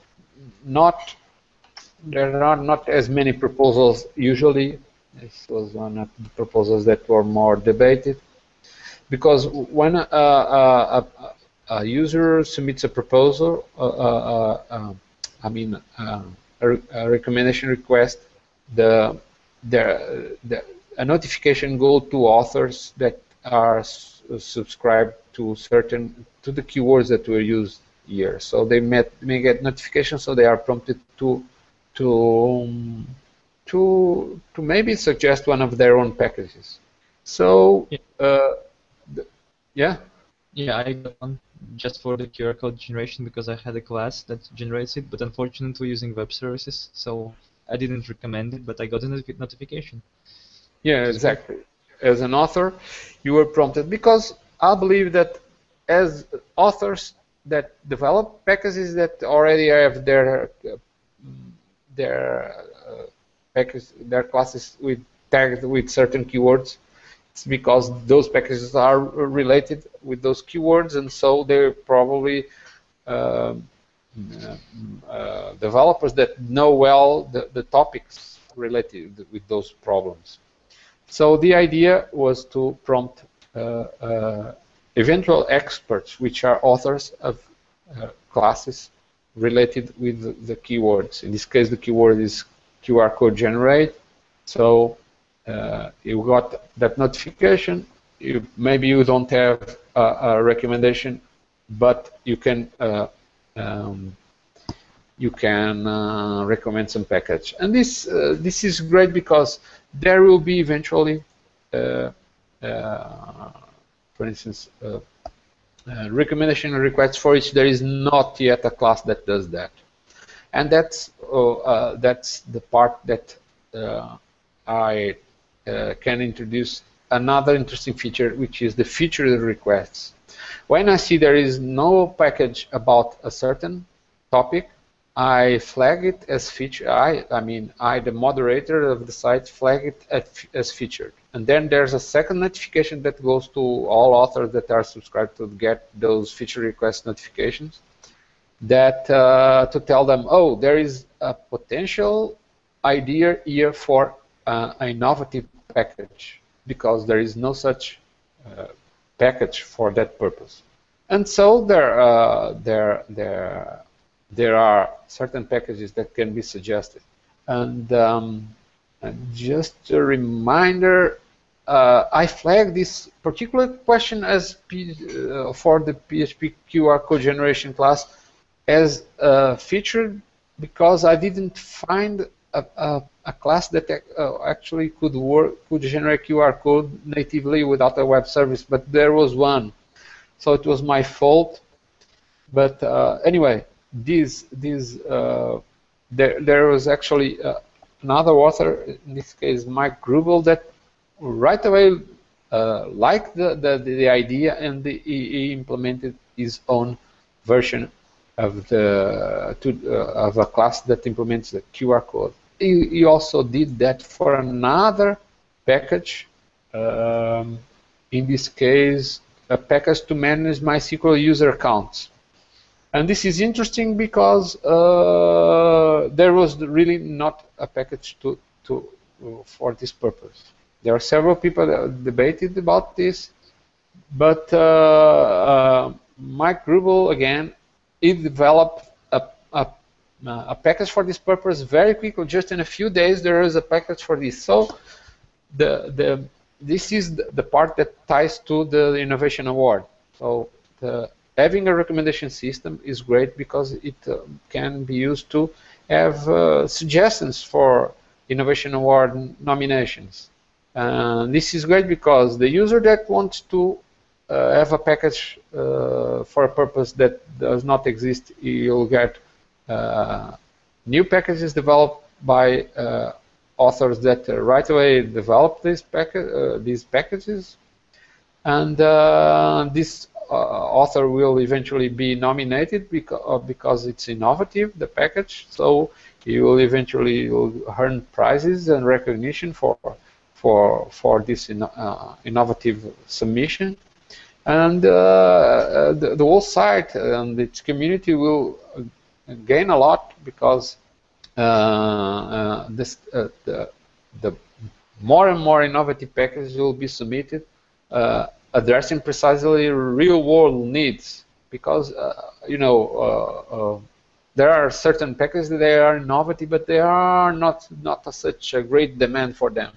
S1: There are not as many proposals usually. This was one of the proposals that were more debated, because when a user submits a proposal, a recommendation request, a notification goes to authors that are subscribed to the keywords that were used here. So they may get notifications, so they are prompted to maybe suggest one of their own packages. So yeah.
S2: Yeah, I got one just for the QR code generation because I had a class that generates it, but unfortunately using web services, so I didn't recommend it, but I got a notification.
S1: Yeah, exactly. As an author, you were prompted, because I believe that as authors that develop packages that already have their classes tagged with certain keywords, it's because those packages are related with those keywords, and so they're probably developers that know well the topics related with those problems. So the idea was to prompt eventual experts, which are authors of classes related with the keywords. In this case, the keyword is QR code generate. So you got that notification. Maybe you don't have a recommendation, but you can recommend some package. And this is great because there will be eventually, for instance, recommendation requests for which there is not yet a class that does that. And that's the part that I can introduce another interesting feature, which is the featured requests. When I see there is no package about a certain topic, I flag it as featured. I, the moderator of the site, flag it as featured. And then there's a second notification that goes to all authors that are subscribed to get those feature request notifications, that to tell them, oh, there is a potential idea here for an innovative package, because there is no such package for that purpose. And so there are certain packages that can be suggested. And just a reminder, I flagged this particular question as for the PHP QR code generation class as featured because I didn't find a class that actually could generate QR code natively without a web service, but there was one, so it was my fault. But anyway, there was actually another author, in this case Mike Grubel, that right away liked the idea, and he implemented his own version of of a class that implements the QR code. He also did that for another package. In this case, a package to manage MySQL user accounts. And this is interesting because there was really not a package for this purpose. There are several people that debated about this, but Mike Grubel, again, he developed a package for this purpose very quickly. Just in a few days, there is a package for this. So this is the part that ties to the Innovation Award. So having a recommendation system is great because it can be used to have suggestions for Innovation Award nominations. This is great because the user that wants to have a package for a purpose that does not exist, you'll get new packages developed by authors that right away develop these packages, and this author will eventually be nominated because it's innovative, the package, so he will eventually earn prizes and recognition for this innovative submission. And the whole site and its community will gain a lot because the more and more innovative packages will be submitted, addressing precisely real-world needs. Because there are certain packages that they are innovative, but they are not such a great demand for them.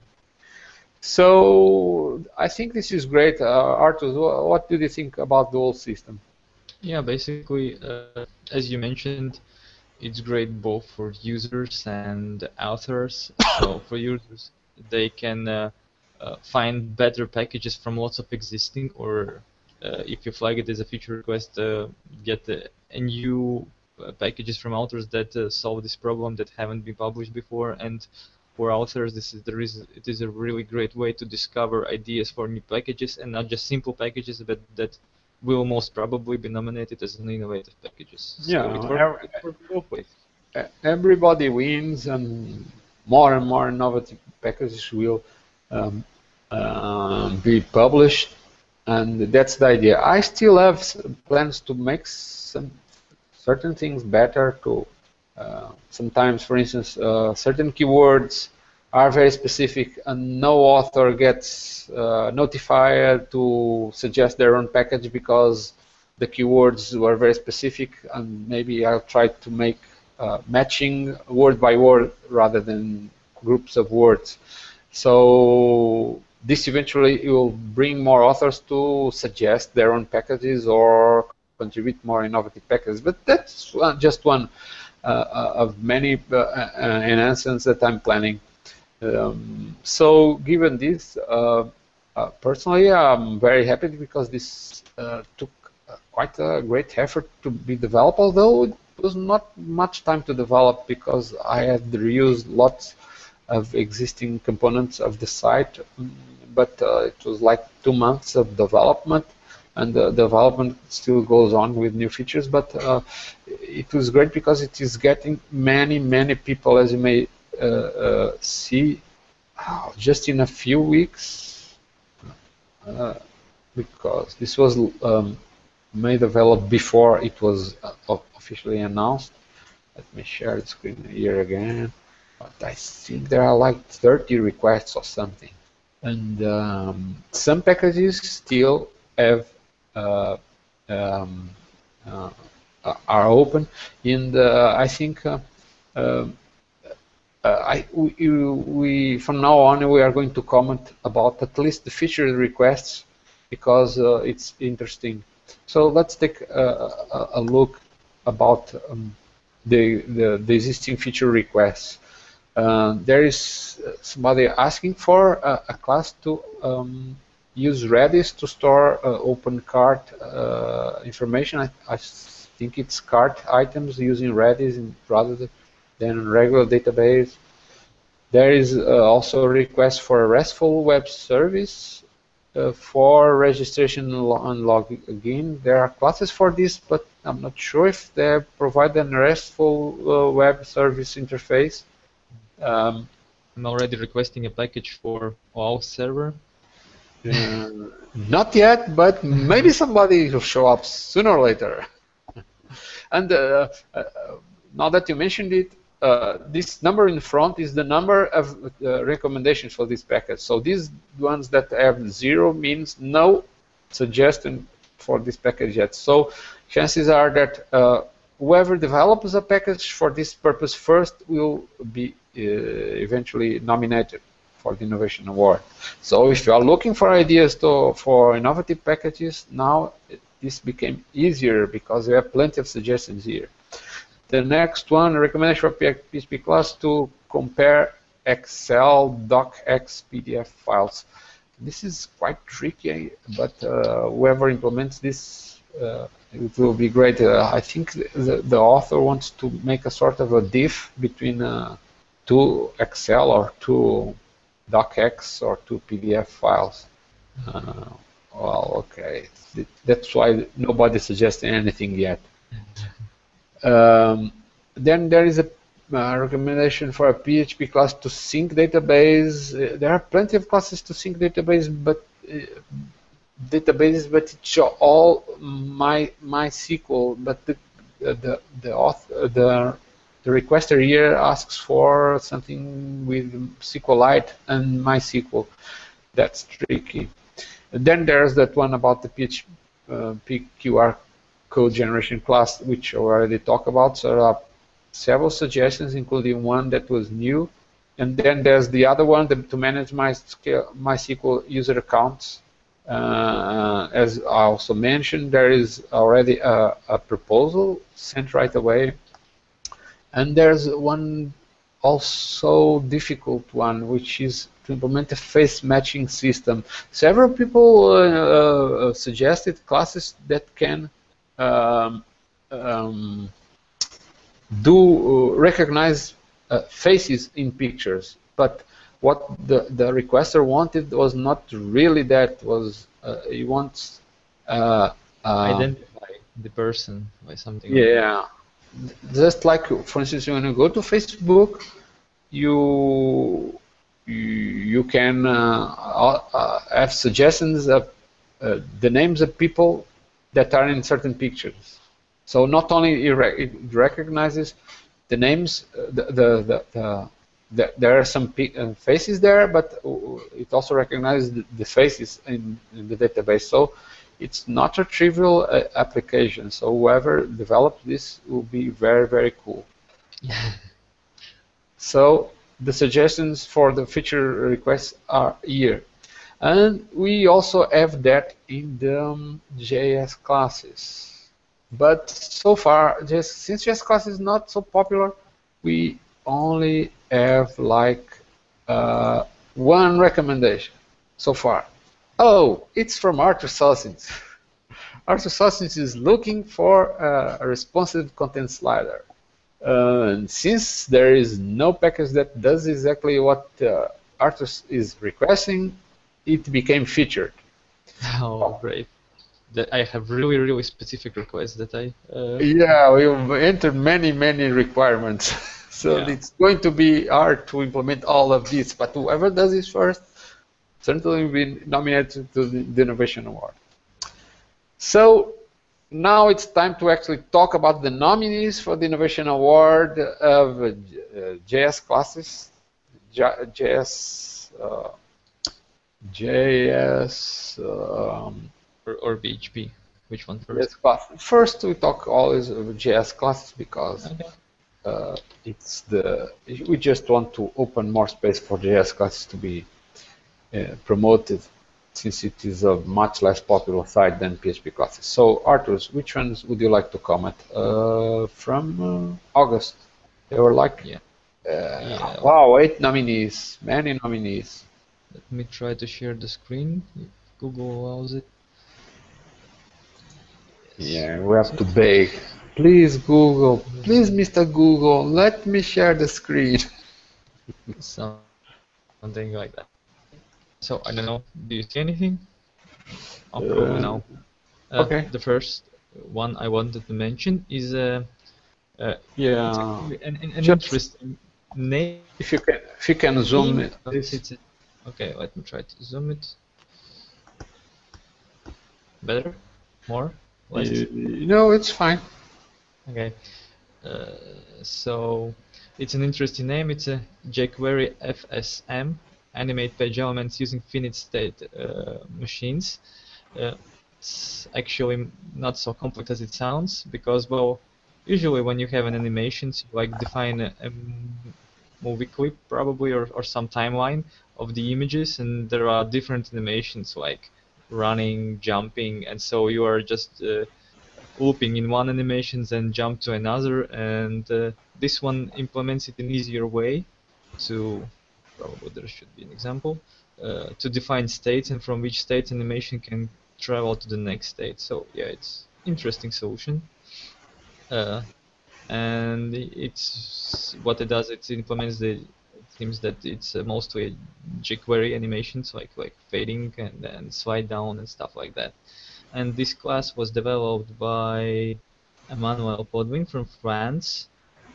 S1: So I think this is great. Arturs, what do you think about the whole system?
S2: Yeah, basically, as you mentioned, it's great both for users and authors. So for users, they can find better packages from lots of existing, or if you flag it as a feature request, get a new packages from authors that solve this problem that haven't been published before. And for authors, it is a really great way to discover ideas for new packages, and not just simple packages, but that will most probably be nominated as an innovative packages.
S1: Yeah,
S2: so it works both ways.
S1: Everybody wins, and more innovative packages will be published, and that's the idea. I still have plans to make some certain things better. Sometimes, for instance, certain keywords are very specific, and no author gets notified to suggest their own package because the keywords were very specific, and maybe I'll try to make matching word by word rather than groups of words. So this eventually will bring more authors to suggest their own packages or contribute more innovative packages. But that's just one of many enhancements that I'm planning. So given this, personally, I'm very happy because this took quite a great effort to be developed, although it was not much time to develop because I had reused lots of existing components of the site, but it was like 2 months of development, and the development still goes on with new features. But it was great because it is getting many people, as you may see, just in a few weeks, because this was made available before it was officially announced. Let me share the screen here again. But I think there are like 30 requests or something, and some packages still have are open. And I think we from now on we are going to comment about at least the feature requests because it's interesting. So let's take a look about the existing feature requests. There is somebody asking for a class to use Redis to store open cart information. I think it's cart items using Redis rather than regular database. There is also a request for a RESTful web service for registration and login. There are classes for this, but I'm not sure if they provide a RESTful web service interface.
S2: I'm already requesting a package for OAuth server.
S1: Not yet, but maybe somebody will show up sooner or later. And now that you mentioned it, this number in front is the number of recommendations for this package. So these ones that have 0 means no suggestion for this package yet. So chances are that whoever develops a package for this purpose first will be eventually nominated for the Innovation Award. So if you are looking for ideas for innovative packages, now this became easier because you have plenty of suggestions here. The next one, a recommendation for PHP class to compare Excel, docx, PDF files. This is quite tricky, but whoever implements this, it will be great. I think the author wants to make a sort of a diff between two Excel or two docx or two PDF files. Well, okay. That's why nobody suggests anything yet. Then there is a recommendation for a PHP class to sync database. There are plenty of classes to sync database, but it's all MySQL. But the requester here asks for something with SQLite and MySQL. That's tricky. And then there's that one about the PHP QR code generation class, which I already talked about. So there are several suggestions, including one that was new. And then there's the other one to manage MySQL user accounts. As I also mentioned, there is already a proposal sent right away. And there's one also difficult one, which is to implement a face matching system. Several people suggested classes that can recognize faces in pictures, but what the requester wanted was not really that. He wants
S2: identify the person by something.
S1: Yeah, just like, for instance, when you go to Facebook, you can have suggestions of the names of people that are in certain pictures. So not only it recognizes the names, there are some faces there, but it also recognizes the faces in the database. So it's not a trivial application. So whoever developed this will be very, very cool. So the suggestions for the feature requests are here. And we also have that in the JS classes. But so far, since JS class is not so popular, we only have like one recommendation so far. Oh, it's from Arthur Sosins. Arthur Sosins is looking for a responsive content slider. And since there is no package that does exactly what Arthur is requesting, it became featured.
S2: Oh, great. I have really, really specific requests that I...
S1: Yeah, we've entered many, many requirements. So yeah, it's going to be hard to implement all of this, but whoever does this first certainly will be nominated to the Innovation Award. So now it's time to actually talk about the nominees for the Innovation Award of JS classes,
S2: or PHP. Which one first?
S1: JS class. First, we talk always of JS classes because we just want to open more space for JS classes to be promoted. since it is a much less popular site than PHP classes. So, Arthurs, which ones would you like to comment? From August, they were like,
S2: Yeah.
S1: wow, 8 nominees, many nominees.
S2: Let me try to share the screen if Google allows it. Yes.
S1: Yeah, we have to beg. Please, Google. Please, Mr. Google, let me share the screen.
S2: Something like that. So I don't know. Do you see anything? Oh, probably now.
S1: Okay.
S2: The first one I wanted to mention is
S1: Yeah.
S2: an interesting name.
S1: If you can zoom it.
S2: Okay, let me try to zoom it. Better? More? Less?
S1: No, it's fine.
S2: Okay. So it's an interesting name. It's a jQuery FSM, animate page elements using finite state machines. It's actually not so complex as it sounds, because, well, usually when you have an animations, you like define a movie clip probably, or some timeline of the images, and there are different animations like running, jumping, and so you are just looping in one animation, then jump to another, and this one implements it in easier way to, probably there should be an example, to define states, and from which state animation can travel to the next state. So yeah, it's interesting solution. And it's what it does. It implements it seems that it's mostly jQuery animations, like fading and then slide down and stuff like that. And this class was developed by Emmanuel Podwin from France,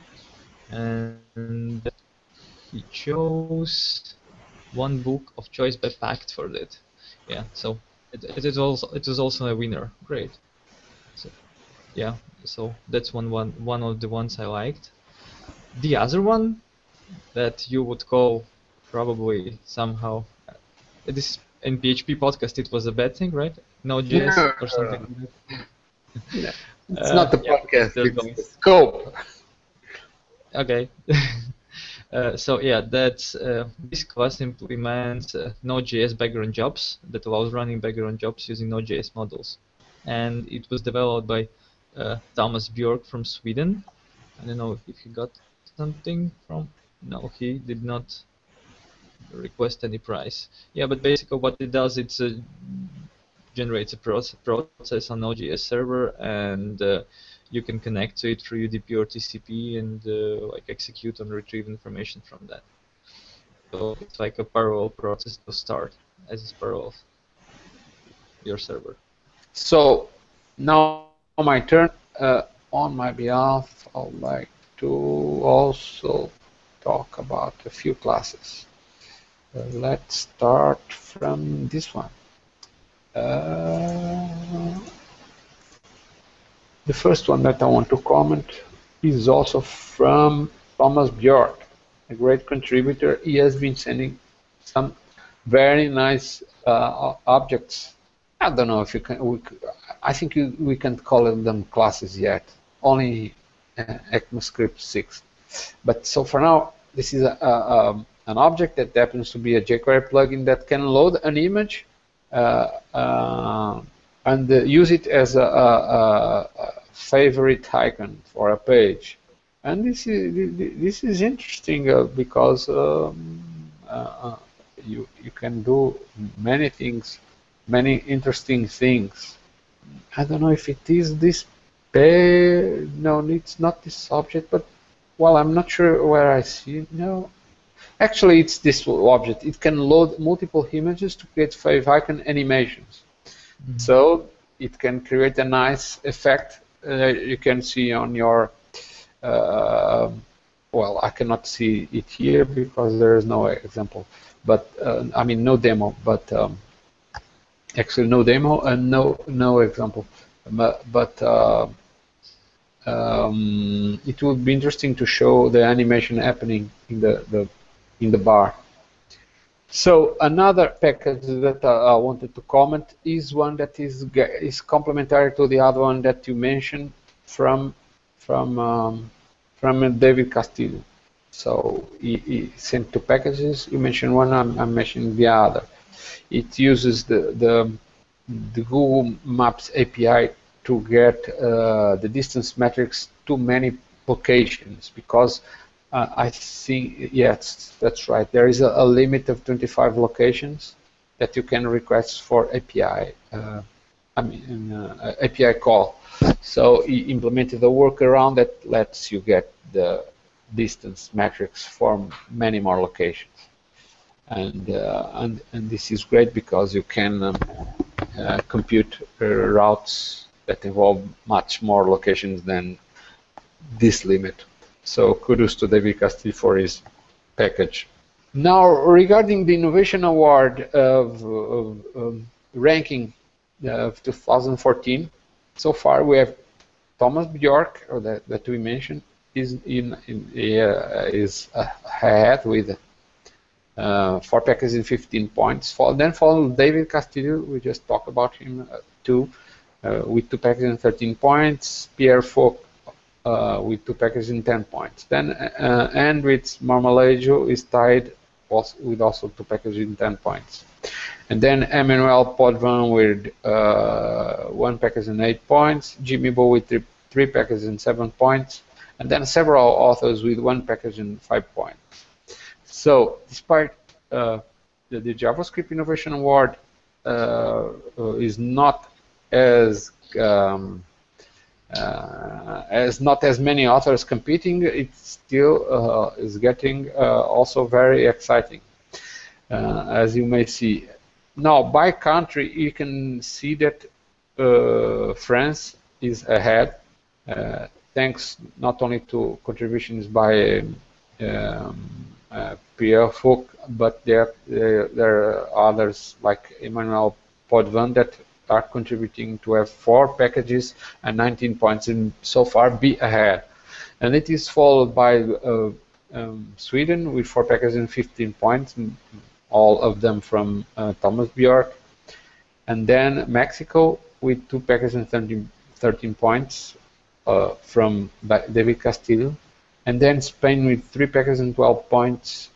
S2: and he chose one book of choice by Pact for that. Yeah, so it was also a winner. Great. So yeah, so that's one of the ones I liked. The other one that you would call probably somehow this in PHP podcast, it was a bad thing, right? Node.js or something like that.
S1: It's not the podcast, it's the scope.
S2: Okay. So yeah, that's this class implements Node.js background jobs that allows running background jobs using Node.js models, and it was developed by Thomas Björk from Sweden. I don't know if he got something from. No, he did not request any price. Yeah, but basically what it does, it generates a process on Node.js server, and you can connect to it through UDP or TCP and like execute and retrieve information from that. So it's like a parallel process to start as it's parallel your server.
S1: So now my turn. On my behalf, I'd like to also talk about a few classes. Let's start from this one. The first one that I want to comment is also from Thomas Björk, a great contributor. He has been sending some very nice objects. I don't know if you can. I think we can't call them classes yet. Only ECMAScript 6. But so for now, this is an object that happens to be a jQuery plugin that can load an image and use it as a favorite icon for a page. And this is interesting because you can do many things, many interesting things. I don't know if it is this page. No, it's not this object, but well, I'm not sure where I see it. No, actually, it's this object. It can load multiple images to create favicon animations. Mm-hmm. So it can create a nice effect you can see on your. Well, I cannot see it here because there is no example, but I mean no demo, but actually no demo and no example. But it would be interesting to show the animation happening in the bar. So another package that I wanted to comment is one that is complementary to the other one that you mentioned from David Castillo. So he sent two packages. You mentioned one, I'm mentioning the other. It uses the Google Maps API to get the distance metrics to many locations, because I think, yes, that's right. There is a limit of 25 locations that you can request for API. API call. So he implemented a workaround that lets you get the distance metrics from many more locations, and this is great because you can compute routes that involve much more locations than this limit. So kudos to David Castillo for his package. Now, regarding the Innovation Award of ranking of 2014, so far we have Thomas Bjork, that we mentioned, is ahead with 4 packages and 15 points. Then followed David Castillo, we just talked about him too, with 2 packages and 13 points. Pierre Fouque with 2 packages and 10 points. Then Andritz Marmolejo is tied with also 2 packages and 10 points. And then Emmanuel Podvin with 1 package and 8 points. Jimmy Bo with 3 packages and 7 points. And then several authors with 1 package and 5 points. So, despite the JavaScript Innovation Award is not as not as many authors competing, it still is getting also very exciting, as you may see. Now, by country, you can see that France is ahead, thanks not only to contributions by Pierre Fouque, but there are others like Emmanuel Podvin that are contributing to have 4 packages and 19 points, and so far be ahead. And it is followed by Sweden with 4 packages and 15 points, all of them from Thomas Bjork. And then Mexico with 2 packages and 13 points from David Castillo. And then Spain with 3 packages and 12 points,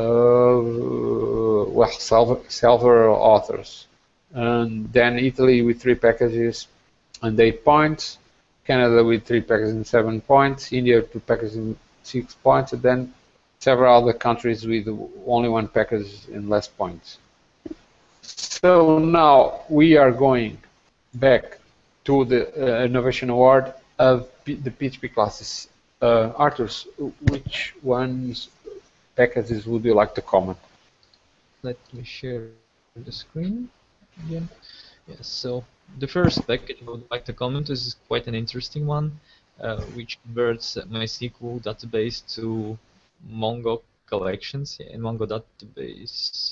S1: well, several authors. And then Italy with 3 packages and 8 points. Canada with 3 packages and 7 points. India 2 packages and 6 points. And then several other countries with only 1 package and less points. So now we are going back to the Innovation Award of the PHP classes. Arthur, which ones packages would you like to comment?
S2: Let me share the screen again. Yes, so the first package I would like to comment is quite an interesting one, which converts MySQL database to Mongo collections in Mongo database.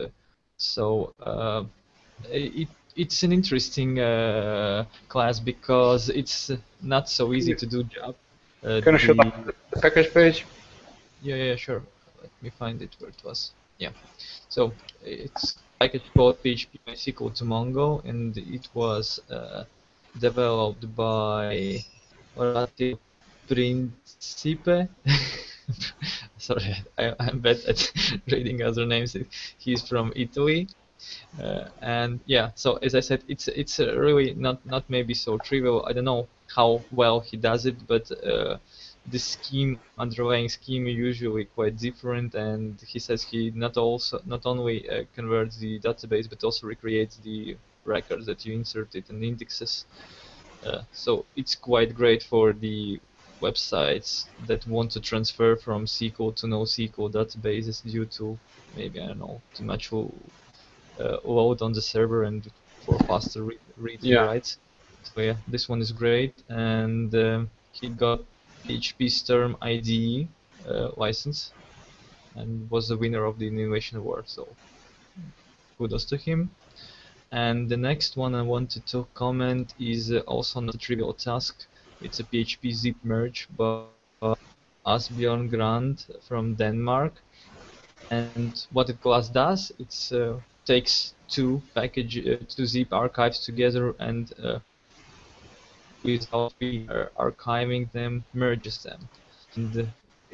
S2: It's an interesting class because it's not so easy to do job.
S1: Can you show the package page?
S2: Yeah, sure. Let me find it where it was. Yeah. So it's package called PHP MySQL to Mongo, and it was developed by Orazio Principe. Sorry, I'm bad at reading other names. He's from Italy. And yeah, so as I said, it's really not maybe so trivial. I don't know how well he does it, but the underlying scheme is usually quite different, and he says he not only converts the database but also recreates the records that you inserted and indexes. So it's quite great for the websites that want to transfer from SQL to NoSQL databases due to maybe, I don't know, too much load on the server and for faster reads and writes. So yeah, this one is great, and he got PHP Storm IDE license and was the winner of the Innovation Award, so kudos to him. And the next one I wanted to comment is also not a trivial task. It's a PHP zip merge by Asbjørn Grand from Denmark. And what the class does, it takes two zip archives together and without archiving them, merges them. And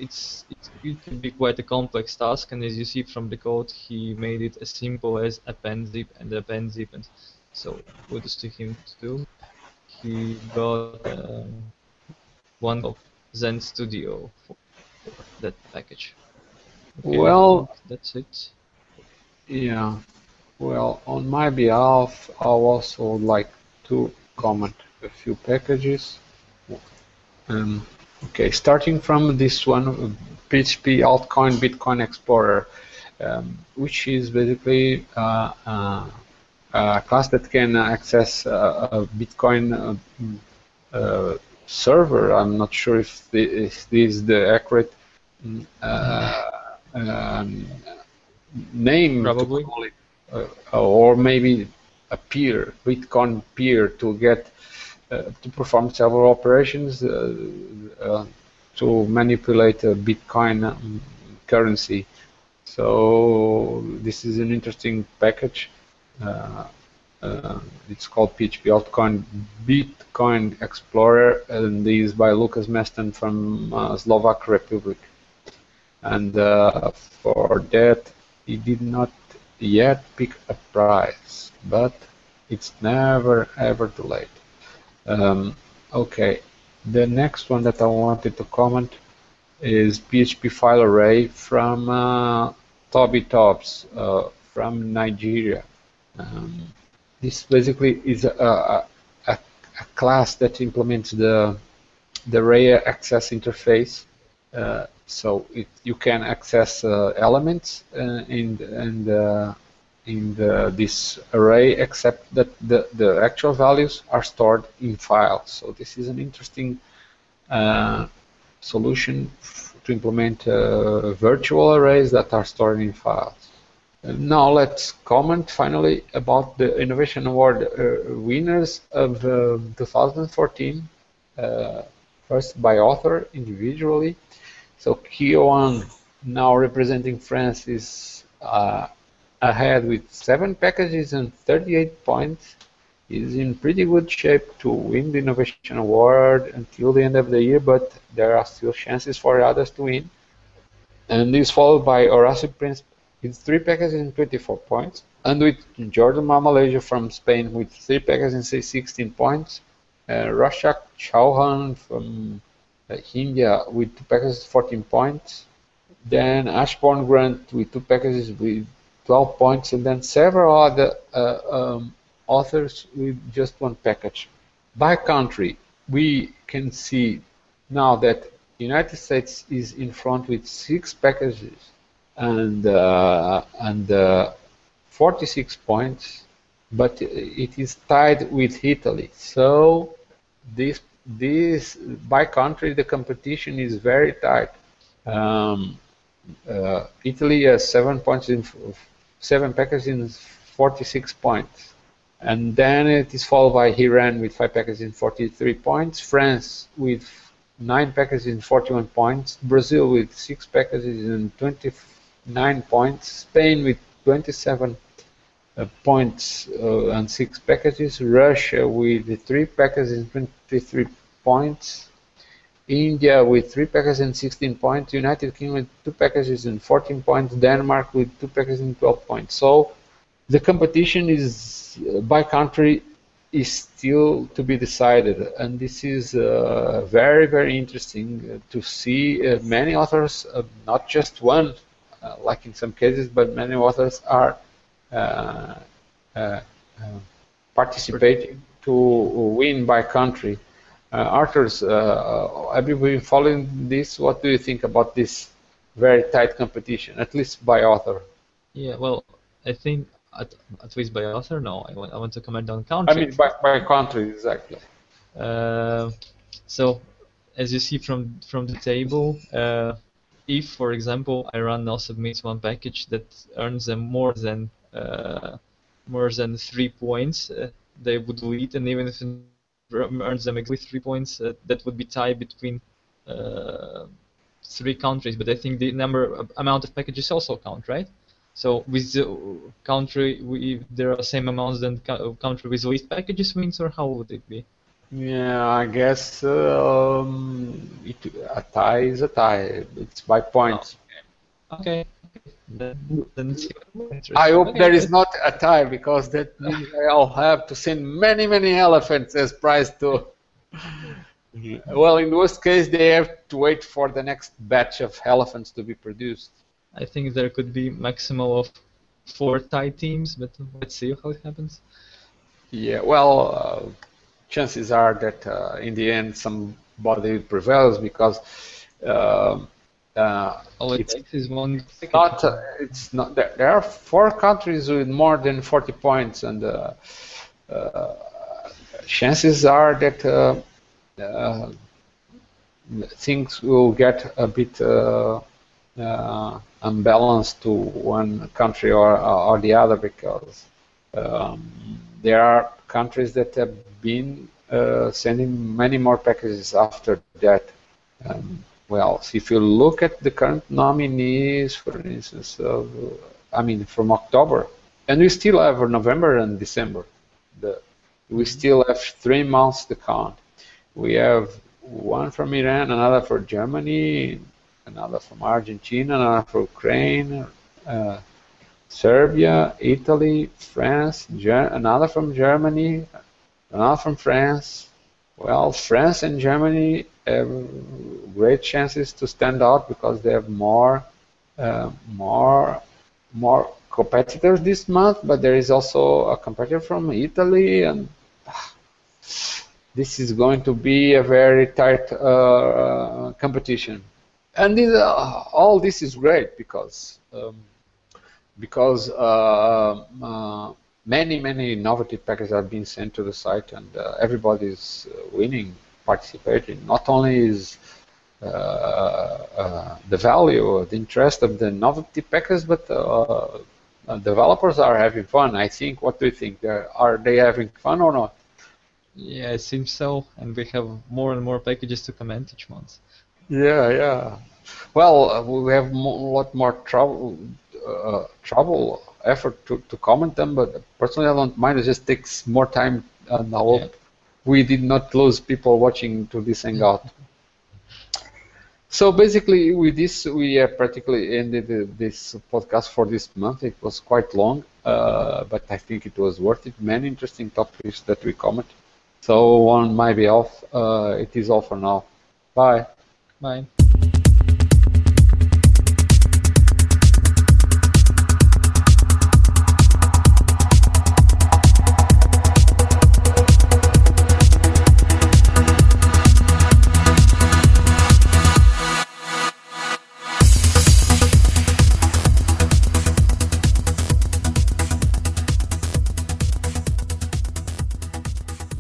S2: it can be quite a complex task, and as you see from the code, he made it as simple as append zip and append zip, and so kudos to him too. He got one of Zen Studio for that package. Okay,
S1: Well,
S2: that's it.
S1: yeah. Well, on my behalf, I also would like to comment a few packages. Um, okay, starting from this one, PHP Altcoin Bitcoin Explorer, which is basically a class that can access a Bitcoin server. I'm not sure if this is the accurate um, name
S2: Probably.
S1: to call it, or maybe a peer, Bitcoin peer, to get to perform several operations to manipulate Bitcoin currency. So this is an interesting package. Uh, it's called PHP Altcoin Bitcoin Explorer, and is by Lucas Meston from Slovak Republic. And for that, he did not yet pick a prize, but it's never ever too late. Okay, the next one that I wanted to comment is PHP file array from Toby Tops from Nigeria. This basically is a class that implements the array access interface. So you can access elements in this array, except that the actual values are stored in files. So this is an interesting solution to implement virtual arrays that are stored in files. Now let's comment finally about the Innovation Award winners of 2014. First by author individually. So Kioan, now representing France, is ahead with 7 packages and 38 points. He's in pretty good shape to win the Innovation Award until the end of the year, but there are still chances for others to win. And he's followed by Horacio Prince with 3 packages and 24 points, and with Jordan Malaysia from Spain with 3 packages and 16 points. Rashak Chauhan from India with 2 packages, 14 points. Then Ashbourne Grant with 2 packages with 12 points, and then several other authors with just 1 package. By country, we can see now that the United States is in front with 6 packages and 46 points, but it is tied with Italy. So this by country, the competition is very tight. Italy has 7 points in 7 packages in 46 points, and then it is followed by Iran with 5 packages in 43 points, France with 9 packages in 41 points, Brazil with 6 packages in 29 points, Spain with 27 points and 6 packages, Russia with 3 packages and 23 points, India with 3 packages and 16 points, United Kingdom with 2 packages and 14 points, Denmark with 2 packages and 12 points. So the competition is by country is still to be decided, and this is very, very interesting to see many authors, not just one, like in some cases, but many authors are participating to win by country. Arthur, have you been following this? What do you think about this very tight competition, at least by author?
S2: Yeah, well, I think at least by author, no. I want to comment on country.
S1: I mean by country, exactly.
S2: So, as you see from the table, if, for example, Iran now submits one package that earns them more than 3 points, they would lead, and even if it earns them exactly 3 points, that would be tied between 3 countries. But I think the amount of packages also count, right? So with the country, there are same amounts, then country with least packages wins, or how would it be?
S1: Yeah, I guess a tie is a tie. It's by
S2: Oh,
S1: points.
S2: okay. Then it's even more
S1: I
S2: interesting.
S1: hope there
S2: Okay,
S1: is not a tie because that means I'll have to send many, many elephants as prize to. Well, in the worst case, they have to wait for the next batch of elephants to be produced.
S2: I think there could be maximal of 4 tie teams, but let's see how it happens.
S1: Yeah, well, chances are that in the end somebody prevails because uh,
S2: All it
S1: it's
S2: takes is one package.
S1: not. It's not. There are 4 countries with more than 40 points, and uh, chances are that uh, things will get a bit unbalanced to one country or the other because um, there are countries that have been sending many more packages after that. Well, so if you look at the current nominees, for instance, I mean, from October, and we still have November and December. We still have 3 months to count. We have one from Iran, another for Germany, another from Argentina, another for Ukraine, uh, Serbia, Italy, France, another from Germany, another from France. Well, France and Germany have great chances to stand out because they have uh, more, more competitors this month. But there is also a competitor from Italy, and this is going to be a very tight competition. And all this is great because many innovative packages are being sent to the site, and everybody is winning, participating. Not only is the value, the interest of the innovative package, but developers are having fun. I think. What do you think? Are they having fun or not?
S2: Yeah, it seems so, and we have more and more packages to comment each month.
S1: Yeah, yeah. Well, we have a lot more trouble, effort to comment them, but personally, I don't mind. It just takes more time, and I
S2: Yeah.
S1: hope we did not lose people watching to this hangout. So basically, with this, we have practically ended this podcast for this month. It was quite long, but I think it was worth it. Many interesting topics that we commented. So on my behalf, it is all for now. Bye.
S2: Bye.